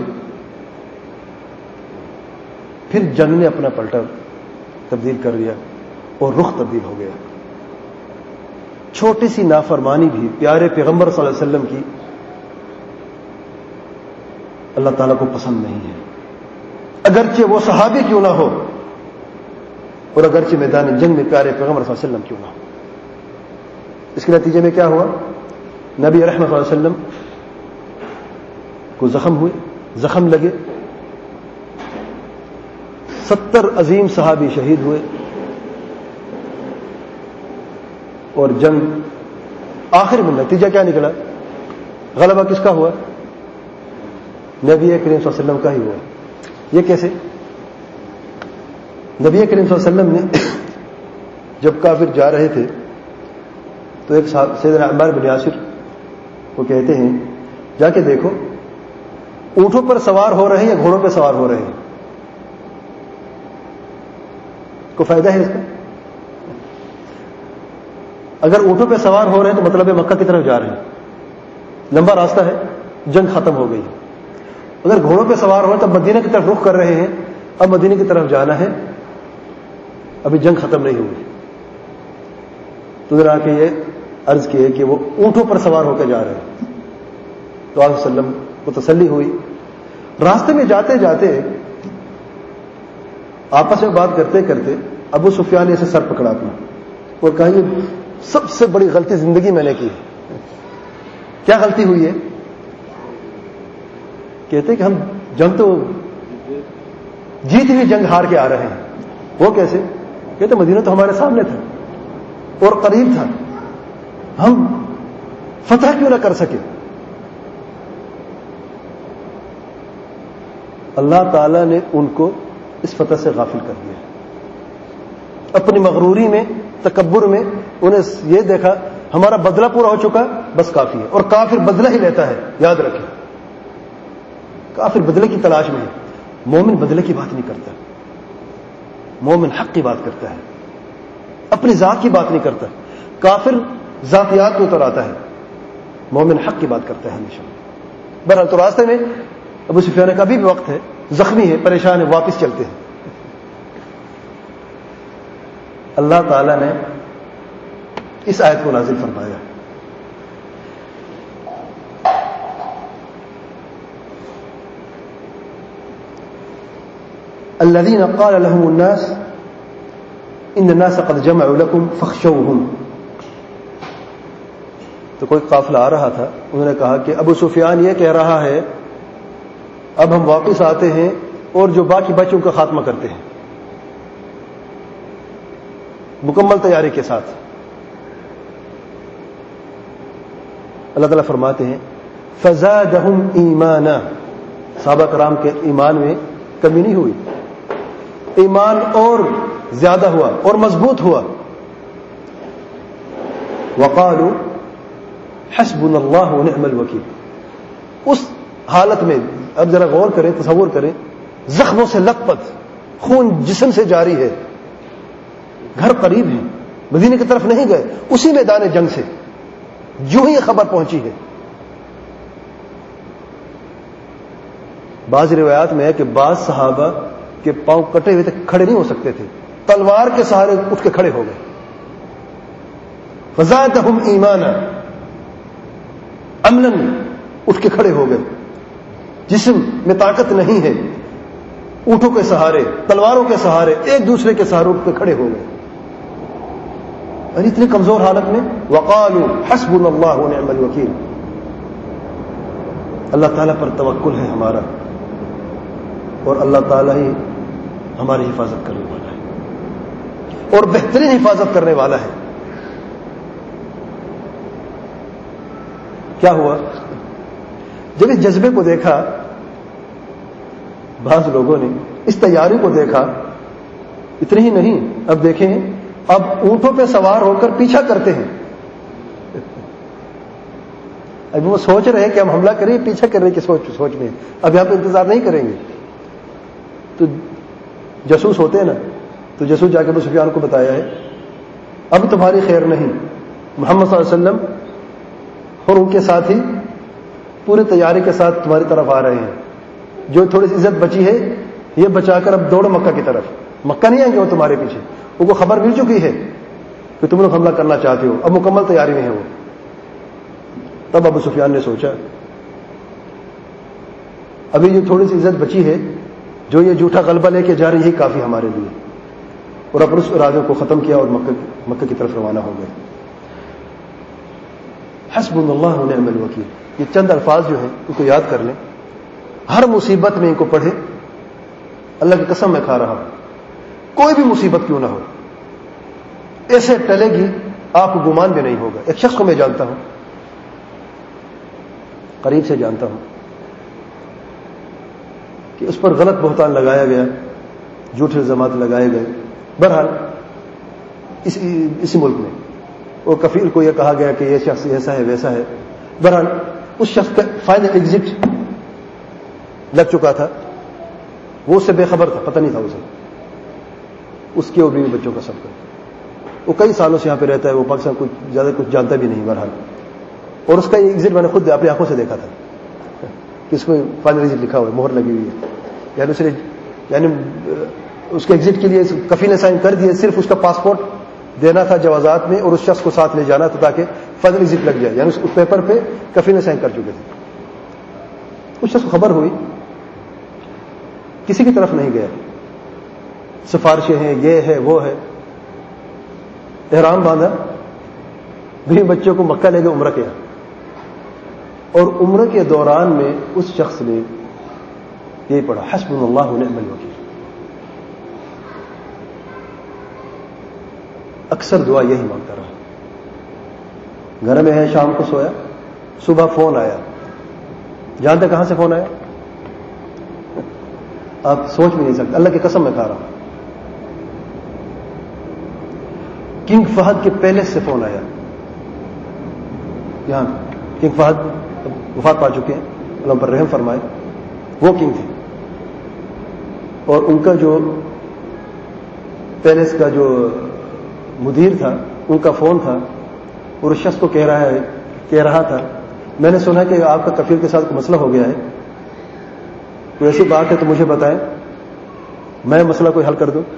پھر جنگ نے اپنا پلٹا تبدیل کر دیا اور رخ تبدیل ہو گیا۔ چھوٹی سی نافرمانی بھی پیارے پیغمبر صلی اللہ علیہ وسلم کی اللہ تعالیٰ کو پسند نہیں ہے، اگرچہ وہ صحابی کیوں نہ ہو اور اگرچہ میدان جنگ میں پیارے پیغمبر صلی اللہ علیہ وسلم کیوں نہ ہو۔ اس کے نتیجے میں کیا ہوا؟ نبی رحمت صلی اللہ علیہ وسلم کو زخم ہوئے، زخم لگے، ستر عظیم صحابی شہید ہوئے، اور جنگ آخر میں نتیجہ کیا نکلا؟ غلبہ کس کا ہوا؟ نبی کریم صلی اللہ علیہ وسلم کا ہی ہوا۔ یہ کیسے؟ نبی کریم صلی اللہ علیہ وسلم نے جب کافر جا رہے تھے تو ایک سیدنا عمار بن یاسر وہ کہتے ہیں جا کے دیکھو اونٹوں پر سوار ہو رہے ہیں یا گھوڑوں پہ سوار ہو رہے ہیں، کو فائدہ ہے اس کا؟ اگر اونٹوں پہ سوار ہو رہے ہیں تو مطلب ہے مکہ کی طرف جا رہے ہیں، لمبا راستہ ہے، جنگ ختم ہو گئی۔ اگر گھوڑوں پہ سوار ہو رہے ہیں تو مدینہ کی طرف رخ کر رہے ہیں، اب مدینہ کی طرف جانا ہے، ابھی جنگ ختم نہیں ہوئی۔ تو ذرا کے یہ عرض کی ہے کہ وہ اونٹوں پر سوار ہو کے جا رہے ہیں، تو آپ صلی اللہ علیہ وسلم کو تسلی ہوئی۔ راستے میں جاتے جاتے آپس میں بات کرتے کرتے ابو سفیان نے اسے سر پکڑا اپنا اور کہا یہ سب سے بڑی غلطی زندگی میں نے کی ہے۔ کیا غلطی ہوئی ہے؟ کہتے کہ ہم جنگ تو جیت ہوئی جنگ ہار کے آ رہے ہیں۔ وہ کیسے؟ کہتے مدینہ تو ہمارے سامنے تھا اور قریب تھا، ہم فتح کیوں نہ کر سکے؟ اللہ تعالیٰ نے ان کو اس فتح سے غافل کر دیا۔ اپنی مغروری میں، تکبر میں انہیں یہ دیکھا ہمارا بدلہ پورا ہو چکا، بس کافی ہے۔ اور کافر بدلہ ہی لیتا ہے، یاد رکھیں، کافر بدلے کی تلاش میں ہے، مومن بدلے کی بات نہیں کرتا، مومن حق کی بات کرتا ہے، اپنی ذات کی بات نہیں کرتا۔ کافر ذاتیات کو اتر آتا ہے، مومن حق کی بات کرتا ہے ہمیشہ۔ بہرحال تو راستے میں ابو سفیان کا بھی وقت ہے، زخمی ہے، پریشان ہے، واپس چلتے ہیں۔ اللہ تعالیٰ نے اس آیت کو نازل فرمایا، الذين قال لهم الناس ان الناس قد جمعوا لكم فاخشوهم۔ تو کوئی قافلہ آ رہا تھا، انہوں نے کہا کہ ابو سفیان یہ کہہ رہا ہے اب ہم واپس آتے ہیں اور جو باقی بچوں کا خاتمہ کرتے ہیں، مکمل تیاری کے ساتھ۔ اللہ تعالیٰ فرماتے ہیں فزادہم ایمانا، صحابہ کرام کے ایمان میں کمی نہیں ہوئی، ایمان اور زیادہ ہوا اور مضبوط ہوا۔ وقالوا حسبنا اللہ ونعم الوکیل۔ اس حالت میں اب ذرا غور کریں، تصور کریں، زخموں سے لت پت، خون جسم سے جاری ہے، گھر قریب ہے، مدینے کی طرف نہیں گئے، اسی میدان جنگ سے جو ہی یہ خبر پہنچی ہے۔ بعض روایات میں ہے کہ بعض صحابہ کے پاؤں کٹے ہوئے تھے، کھڑے نہیں ہو سکتے تھے، تلوار کے سہارے اٹھ کے کھڑے ہو گئے۔ فزادہم ایمانا، عملاً اٹھ کے کھڑے ہو گئے، جسم میں طاقت نہیں ہے اونٹوں کے سہارے، تلواروں کے سہارے، ایک دوسرے کے سہاروں پہ کھڑے ہو گئے، اور اتنی کمزور حالت میں وقالوا حسبنا اللہ ونعم الوکیل، اللہ تعالیٰ پر توکل ہے ہمارا، اور اللہ تعالیٰ ہی ہماری حفاظت کرنے والا ہے، اور بہترین حفاظت کرنے والا ہے۔ کیا ہوا؟ جب اس جذبے کو دیکھا، بعض لوگوں نے اس تیاری کو دیکھا، اتنے ہی نہیں، اب دیکھیں اب اونٹوں پہ سوار ہو کر پیچھا کرتے ہیں۔ اب وہ سوچ رہے ہیں کہ ہم حملہ کریں، پیچھا کر رہے کہ سوچ سوچ میں اب یہاں پہ انتظار نہیں کریں گے۔ تو جاسوس ہوتے ہیں نا، تو جاسوس جا کے ابو سفیان کو بتایا ہے اب تمہاری خیر نہیں، محمد صلی اللہ علیہ وسلم اور ان کے ساتھ ہی پورے تیاری کے ساتھ تمہاری طرف آ رہے ہیں، جو تھوڑی سی عزت بچی ہے یہ بچا کر اب دوڑ مکہ کی طرف، مکہ نہیں آئیں گے وہ تمہارے پیچھے، ان کو خبر مل چکی ہے کہ تم لوگ حملہ کرنا چاہتے ہو، اب مکمل تیاری میں ہے وہ۔ تب ابو سفیان نے سوچا ابھی جو تھوڑی سی عزت بچی ہے، جو یہ جھوٹا غلبہ لے کے جا رہی ہے، یہی کافی ہمارے لیے، اور اپنے اس ارادے کو ختم کیا اور مکہ مکہ کی طرف روانہ ہو گئے۔ حسبنا اللہ ونعم الوکیل، یہ چند الفاظ جو ہیں ان کو یاد کر لیں، ہر مصیبت میں ان کو پڑھے۔ اللہ کی قسم میں کھا رہا ہوں، کوئی بھی مصیبت کیوں نہ ہو، ایسے ٹلے گی آپ کو گمان بھی نہیں ہوگا۔ ایک شخص کو میں جانتا ہوں، قریب سے جانتا ہوں، کہ اس پر غلط بہتان لگایا گیا، جھوٹے الزامات لگائے گئے، بہرحال اس اسی ملک میں وہ کفیل کو یہ کہا گیا کہ یہ شخص ایسا ہے ویسا ہے، بہرحال اس شخص کا فائنل ایگزٹ لگ چکا تھا، وہ اس سے بے خبر تھا، پتہ نہیں تھا اسے، اس کے اور بیوی بچوں کا سب کا۔ وہ کئی سالوں سے یہاں پہ رہتا ہے، وہ پاکستان کچھ زیادہ کچھ جانتا بھی نہیں بہرحال، اور اس کا یہ ایگزٹ میں نے خود اپنی آنکھوں سے دیکھا تھا کہ اس میں فائنل ایگزٹ لکھا ہوا ہے، مہر لگی ہوئی ہے، یعنی اس نے یعنی اس کے ایگزٹ کے لیے کفیل نے سائن کر دیے، صرف اس کا پاسپورٹ دینا تھا جوازات میں اور اس شخص کو ساتھ لے جانا تھا تاکہ فائنل ایگزٹ لگ جائے، یعنی اس پیپر پہ کفیل نے سائن کر چکے تھے۔ اس شخص کو خبر ہوئی، کسی کی طرف نہیں گیا، سفارشیں ہیں، یہ ہے وہ ہے، احرام باندھا، بھی بچوں کو مکہ لے کے عمرہ کیا، اور عمرہ کے دوران میں اس شخص نے یہی پڑھا حسبنا اللہ ونعم الوکیل۔ اکثر دعا یہی مانگتا رہا، گھر میں ہے، شام کو سویا، صبح فون آیا، جانتے کہاں سے فون آیا؟ آپ سوچ بھی نہیں سکتے، اللہ کی قسم میں کھا رہا ہوں، کنگ فہد کے پیلس سے فون آیا، یہاں کنگ فہد وفات پا چکے ہیں، اللہ پر رحم فرمائے، وہ کنگ تھے، اور ان کا جو پیلس کا جو مدیر تھا ان کا فون تھا، اور اس شخص کو کہہ رہا ہے کہہ رہا تھا میں نے سنا کہ آپ کا کفیل کے ساتھ کوئی مسئلہ ہو گیا ہے، کوئی ایسی بات ہے تو مجھے بتائیں، میں مسئلہ کوئی حل کر دوں۔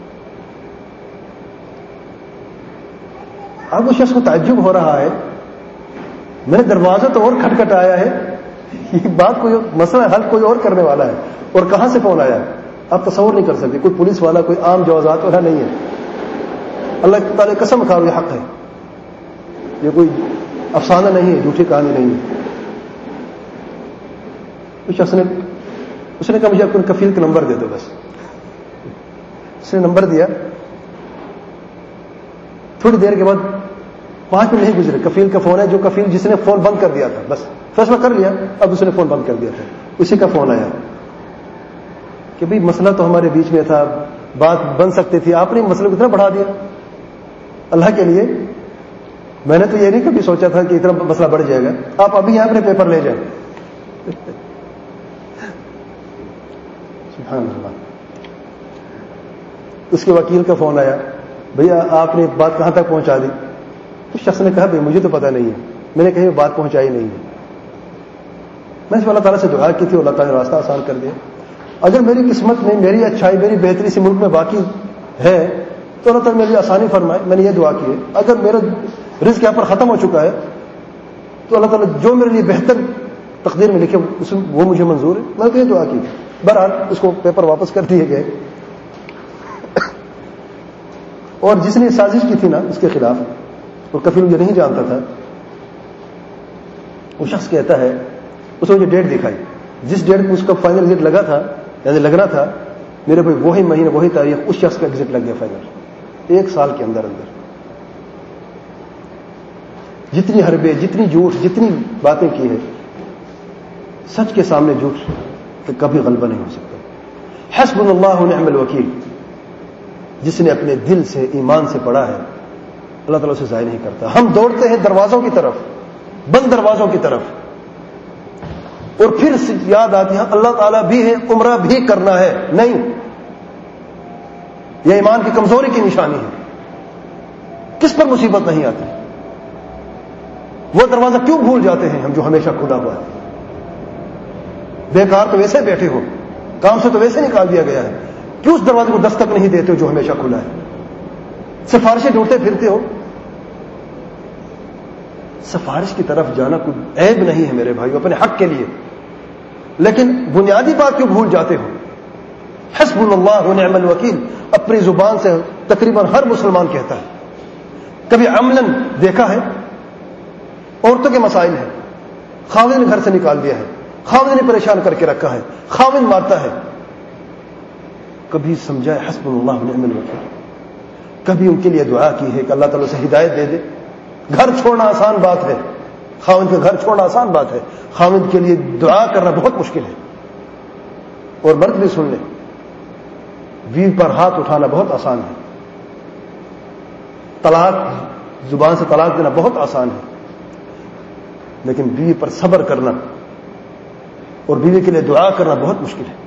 اب اس شخص کو تعجب ہو رہا ہے، میں نے دروازہ تو اور کھٹکھٹایا ہے، یہ بات کوئی مسئلہ حل کوئی اور کرنے والا ہے، اور کہاں سے فون آیا؟ آپ تصور نہیں کر سکتے، کوئی پولیس والا، کوئی عام جوازات والا نہیں ہے، اللہ تعالی قسم کھا یہ حق ہے، یہ کوئی افسانہ نہیں ہے، جھوٹی کہانی نہیں ہے۔ اس شخص نے اس نے کہا مجھے اپنے کفیل کا نمبر دے دو بس، اس نے نمبر دیا، تھوڑی دیر کے بعد پانچ منٹ نہیں گزرے، کفیل کا فون ہے، جو کفیل جس نے فون بند کر دیا تھا، بس فیصلہ کر لیا، اب اس نے فون بند کر دیا تھا، اسی کا فون آیا کہ بھئی مسئلہ تو ہمارے بیچ میں تھا، بات بن سکتی تھی، آپ نے مسئلہ کو اتنا بڑھا دیا، اللہ کے لیے میں نے تو یہ نہیں کبھی سوچا تھا کہ اتنا مسئلہ بڑھ جائے گا، آپ ابھی یہاں اپنے پیپر لے جائیں۔ سبحان اللہ۔ اس کے وکیل کا فون آیا، بھیا آپ نے بات کہاں تک پہنچا دی؟ اس شخص نے کہا بھائی مجھے تو پتہ نہیں ہے، میں نے کہیں بات پہنچائی نہیں ہے، میں اس اللہ تعالیٰ سے دعا کی تھی، اللہ تعالیٰ نے راستہ آسان کر دیا، اگر میری قسمت میں میری اچھائی میری بہتری سے ملک میں باقی ہے تو اللہ تعالیٰ میرے لیے آسانی فرمائے، میں نے یہ دعا کی ہے، اگر میرا رزق یہاں پر ختم ہو چکا ہے تو اللہ تعالیٰ جو میرے لیے بہتر تقدیر میں لکھے وہ مجھے منظور ہے، میں نے تو یہ دعا کی تھی۔ بہرحال اس کو پیپر واپس کر دیے گئے. اور جس نے سازش کی تھی نا اس کے خلاف، اور کفیل یہ نہیں جانتا تھا، وہ شخص کہتا ہے، اس نے مجھے ڈیٹ دکھائی، جس ڈیٹ کو اس کا فائنل ایگزٹ لگا تھا یعنی لگنا تھا، میرے بھائی وہی مہینے وہی تاریخ اس شخص کا ایگزٹ لگ گیا فائنل، ایک سال کے اندر اندر. جتنی حربے، جتنی جھوٹ، جتنی باتیں کی ہے، سچ کے سامنے جھوٹ کہ کبھی غلبہ نہیں ہو سکتا. حسبنا اللہ ونعم الوکیل، جس نے اپنے دل سے ایمان سے پڑھا ہے اللہ تعالیٰ اسے ضائع نہیں کرتا. ہم دوڑتے ہیں دروازوں کی طرف، بند دروازوں کی طرف، اور پھر یاد آتی ہے اللہ تعالیٰ بھی ہے، عمرہ بھی کرنا ہے. نہیں، یہ ایمان کی کمزوری کی نشانی ہے. کس پر مصیبت نہیں آتی؟ وہ دروازہ کیوں بھول جاتے ہیں ہم جو ہمیشہ کھلا ہوا ہے؟ بیکار تو ویسے بیٹھے ہو، کام سے تو ویسے نکال دیا گیا ہے، کیوں اس دروازے کو دستک نہیں دیتے ہو جو ہمیشہ کھلا ہے؟ سفارشیں ڈھونڈتے پھرتے ہو. سفارش کی طرف جانا کوئی عیب نہیں ہے میرے بھائیو، اپنے حق کے لیے، لیکن بنیادی بات کیوں بھول جاتے ہو؟ حسبنا اللہ ونعم الوکیل اپنی زبان سے تقریباً ہر مسلمان کہتا ہے. کبھی عملاً دیکھا ہے؟ عورتوں کے مسائل ہیں، خاوند نے گھر سے نکال دیا ہے، خاوند نے پریشان کر کے رکھا ہے، خاوند مارتا ہے، کبھی سمجھا ہے حسبنا اللہ ونعم الوکیل؟ کبھی ان کے لیے دعا کی ہے کہ اللہ تعالیٰ سے ہدایت دے دے؟ گھر چھوڑنا آسان بات ہے، خاوند کا گھر چھوڑنا آسان بات ہے، خاوند کے لیے دعا کرنا بہت مشکل ہے. اور مرد بھی سن لیں، بیوی پر ہاتھ اٹھانا بہت آسان ہے، طلاق زبان سے طلاق دینا بہت آسان ہے، لیکن بیوی پر صبر کرنا اور بیوی کے لیے دعا کرنا بہت مشکل ہے.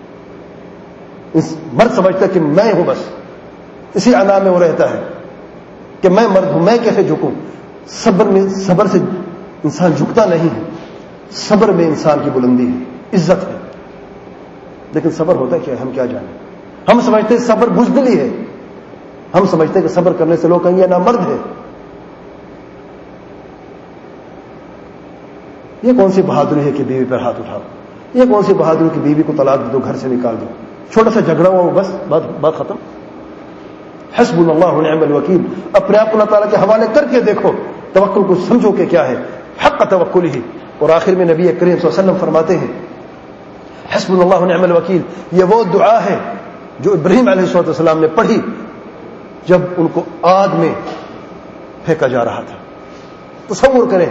اس مرد سمجھتا ہے کہ میں ہوں، بس اسی انا میں وہ رہتا ہے کہ میں مرد ہوں، میں کیسے جھکوں. صبر میں صبر سے انسان جھکتا نہیں ہے، صبر میں انسان کی بلندی ہے، عزت ہے. لیکن صبر ہوتا ہے کیا ہے ہم کیا جانیں. ہم سمجھتے ہیں صبر بزدلی ہے، ہم سمجھتے ہیں کہ صبر کرنے سے لوگ کہیں گے نامرد ہے. یہ کون سی بہادری ہے کہ بیوی پر ہاتھ اٹھاؤ؟ یہ کون سی بہادری کہ بیوی کو طلاق دے دو، گھر سے نکال دو؟ چھوٹا سا جھگڑا ہوا بس بات بات ختم. حسبنا اللہ ونعم الوکیل اپنے آپ کو اللہ تعالیٰ کے حوالے کر کے دیکھو، توکل کو سمجھو کہ کیا ہے حق توکل ہی. اور آخر میں نبی کریم صلی اللہ علیہ وسلم فرماتے ہیں حسبنا اللہ ونعم الوکیل، یہ وہ دعا ہے جو ابراہیم علیہ السلام نے پڑھی جب ان کو آگ میں پھینکا جا رہا تھا. تصور کریں،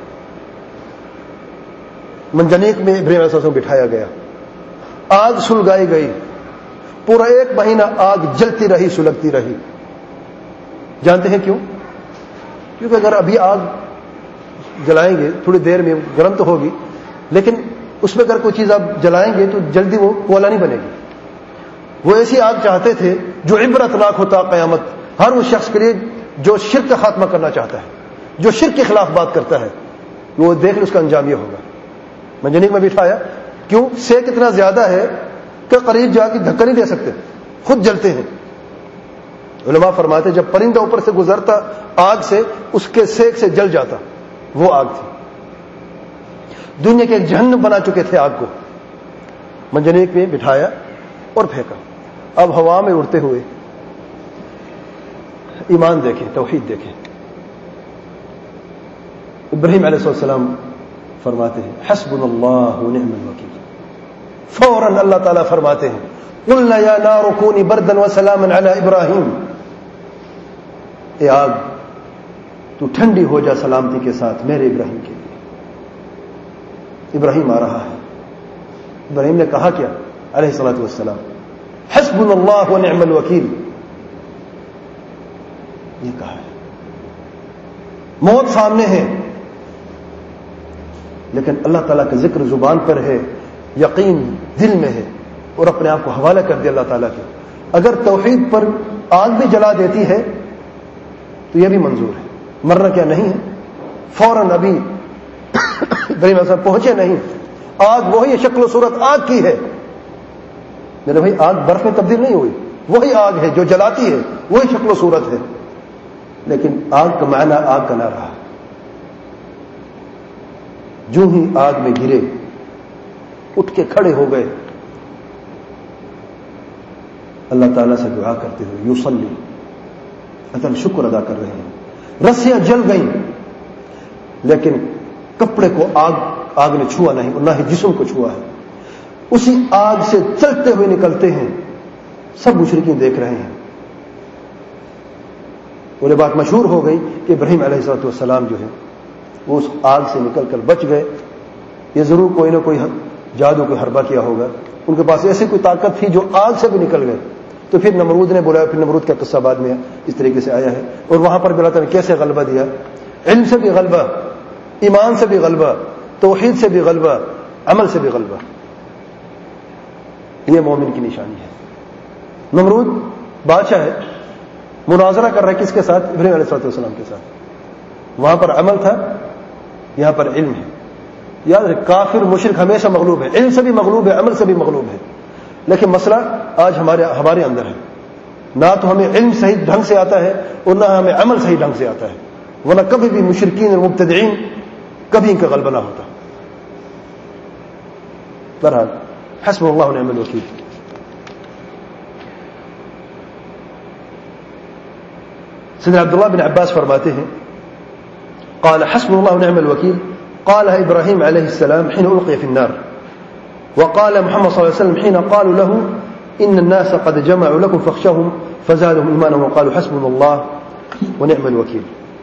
منجنیق میں ابراہیم علیہ السلام بٹھایا گیا، آگ سلگائی گئی، پورا ایک مہینہ آگ جلتی رہی، سلگتی رہی. جانتے ہیں کیوں؟ کیونکہ اگر ابھی آگ جلائیں گے تھوڑی دیر میں گرم تو ہوگی، لیکن اس میں اگر کوئی چیز آپ جلائیں گے تو جلدی وہ کوئلہ نہیں بنے گی. وہ ایسی آگ چاہتے تھے جو عبرتناک ہوتا قیامت ہر اس شخص کے لیے جو شرک کا خاتمہ کرنا چاہتا ہے، جو شرک کے خلاف بات کرتا ہے، وہ دیکھ لیں اس کا انجام یہ ہوگا. منجنیق میں بٹھایا، کیوں؟ سیک اتنا زیادہ ہے کہ قریب جا کے دھکا نہیں دے سکتے، خود جلتے ہیں. علماء فرماتے جب پرندہ اوپر سے گزرتا آگ سے، اس کے سیک سے جل جاتا. وہ آگ تھی، دنیا کے ایک جہنم بنا چکے تھے آگ کو. منجنیق میں بٹھایا اور پھینکا. اب ہوا میں اڑتے ہوئے ایمان دیکھیں، توحید دیکھیں. ابراہیم علیہ السلام فرماتے ہیں حسبنا اللہ ونعم الوکیل. فوراً اللہ تعالیٰ فرماتے ہیں قلنا یا نار کونی بردا وسلاما علی ابراہیم، اے آگ تو ٹھنڈی ہو جا سلامتی کے ساتھ میرے ابراہیم کے لیے. ابراہیم آ رہا ہے. ابراہیم نے کہا کیا علیہ الصلوۃ والسلام؟ حسبنا اللہ ونعم الوکیل. یہ کہا ہے. موت سامنے ہے، لیکن اللہ تعالیٰ کا ذکر زبان پر ہے، یقین دل میں ہے، اور اپنے آپ کو حوالہ کر دیا اللہ تعالیٰ کے. اگر توحید پر آگ بھی جلا دیتی ہے تو یہ بھی منظور ہے. مرنا کیا نہیں ہے؟ فوراً ابھی ابراہیم صاحب پہنچے نہیں، آگ وہی شکل و صورت آگ کی ہے. میرے بھائی آگ برف میں تبدیل نہیں ہوئی، وہی آگ ہے جو جلاتی ہے، وہی شکل و صورت ہے، لیکن آگ کا معنی آگ کا نہ رہا. جو ہی آگ میں گرے اٹھ کے کھڑے ہو گئے اللہ تعالیٰ سے دعا کرتے ہوئے یصلی اصل شکر ادا کر رہے ہیں. رسیاں جل گئیں لیکن کپڑے کو آگ آگ نے چھوا نہیں اور نہ ہی جسم کو چھوا ہے. اسی آگ سے چلتے ہوئے نکلتے ہیں. سب مشرکین دیکھ رہے ہیں. وہ یہ بات مشہور ہو گئی کہ ابراہیم علیہ الصلوۃ والسلام جو ہے وہ اس آگ سے نکل کر بچ گئے. یہ ضرور کوئی نہ کوئی جادو کو حربہ کیا ہوگا. ان کے پاس ایسی کوئی طاقت تھی جو آگ سے بھی نکل گئے. تو پھر نمرود نے بولا. پھر نمرود کا قصہ بعد میں اس طریقے سے آیا ہے. اور وہاں پر بھی اللہ تعالیٰ نے کیسے غلبہ دیا. علم سے بھی غلبہ, ایمان سے بھی غلبہ, توحید سے بھی غلبہ, عمل سے بھی غلبہ. یہ مومن کی نشانی ہے. نمرود بادشاہ ہے, مناظرہ کر رہا ہے کس کے ساتھ؟ ابراہیم علیہ السلام کے ساتھ. وہاں پر عمل تھا, یہاں پر علم ہے. یاد رکھ, کافر مشرک ہمیشہ مغلوب ہے. علم سے بھی مغلوب ہے, عمل سے بھی مغلوب ہے. لیکن مسئلہ آج ہمارے ہمارے اندر ہے. نہ تو ہمیں علم صحیح ڈھنگ سے آتا ہے اور نہ ہمیں عمل صحیح ڈھنگ سے آتا ہے. ورنہ کبھی بھی مشرکین اور مبتدعین کبھی ان کا غلبہ نہ ہوتا. بہرحال حسب اللہ ونعم الوکیل. سیدنا عبداللہ بن عباس فرماتے ہیں قال حسبنا الله ونعم الوكيل قالها إبراهيم عليه السلام حين ألقي في النار وقال محمد صلى الله عليه وسلم حين قالوا له إن الناس قد جمعوا لكم فاخشوهم فزادهم إيمانا وقالوا حسبنا الله ونعم الوكيل.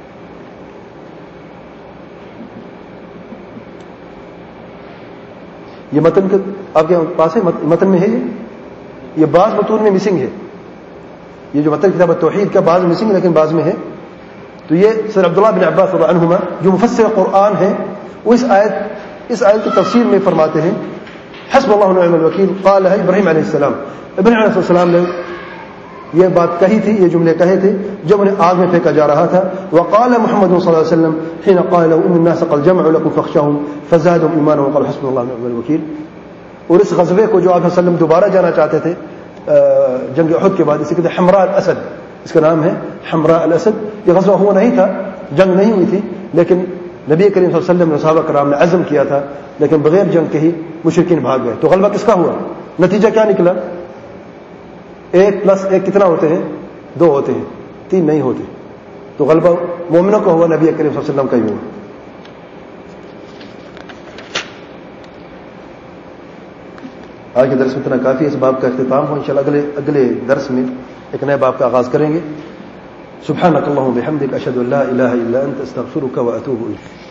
یہ متن آپ کے پاس ہے, متن میں ہے. یہ یہ بعض متون میں مسنگ ہے. یہ جو متن کتاب توحید کا بعض مسنگ ہے لیکن بعض میں ہے. تو یہ سر عبداللہ بن عباس رضی اللہ عنہما جو مفسر قرآن ہیں وہ اس آیت اس آیت کی تفسیر میں فرماتے ہیں حسب اللہ ونعم الوکیل قال ہے ابراہیم علیہ السلام. ابراہیم علیہ السلام نے یہ بات کہی تھی, یہ جملے کہے تھے جب انہیں آگ میں پھینکا جا رہا تھا. وقال محمد صلی اللہ علیہ وسلم حين قال له ان الناس قد جمعوا لكم فاخشوهم فزادهم ایمانا وقالوا حسبنا الله ونعم الوکیل. اور اس غزوے کو جو آپ صلی اللہ علیہ وسلم دوبارہ جانا چاہتے تھے جنگ احد کے بعد, اسی کہتے ہیں حمراء الاسد, اس کا نام ہے حمراء الاسد. یہ غزوہ ہوا نہیں تھا, جنگ نہیں ہوئی تھی, لیکن نبی کریم صلی اللہ علیہ وسلم نے صحابہ کرام نے عزم کیا تھا, لیکن بغیر جنگ کے ہی مشرکین بھاگ گئے. تو غلبہ کس کا ہوا؟ نتیجہ کیا نکلا؟ ایک پلس ایک کتنا ہوتے ہیں؟ دو ہوتے ہیں, تین نہیں ہوتے. تو غلبہ مومنوں کا ہوا, نبی کریم صلی اللہ علیہ وسلم کا ہی ہوا. آج کے درس میں اتنا کافی. اس باب کا اختتام ہو. انشاءاللہ اگلے اگلے درس میں ایک نئے باب کا آغاز کریں گے. سبحانک اللہم وبحمدک اشہد ان لا الہ الا انت استغفرک واتوب الیک.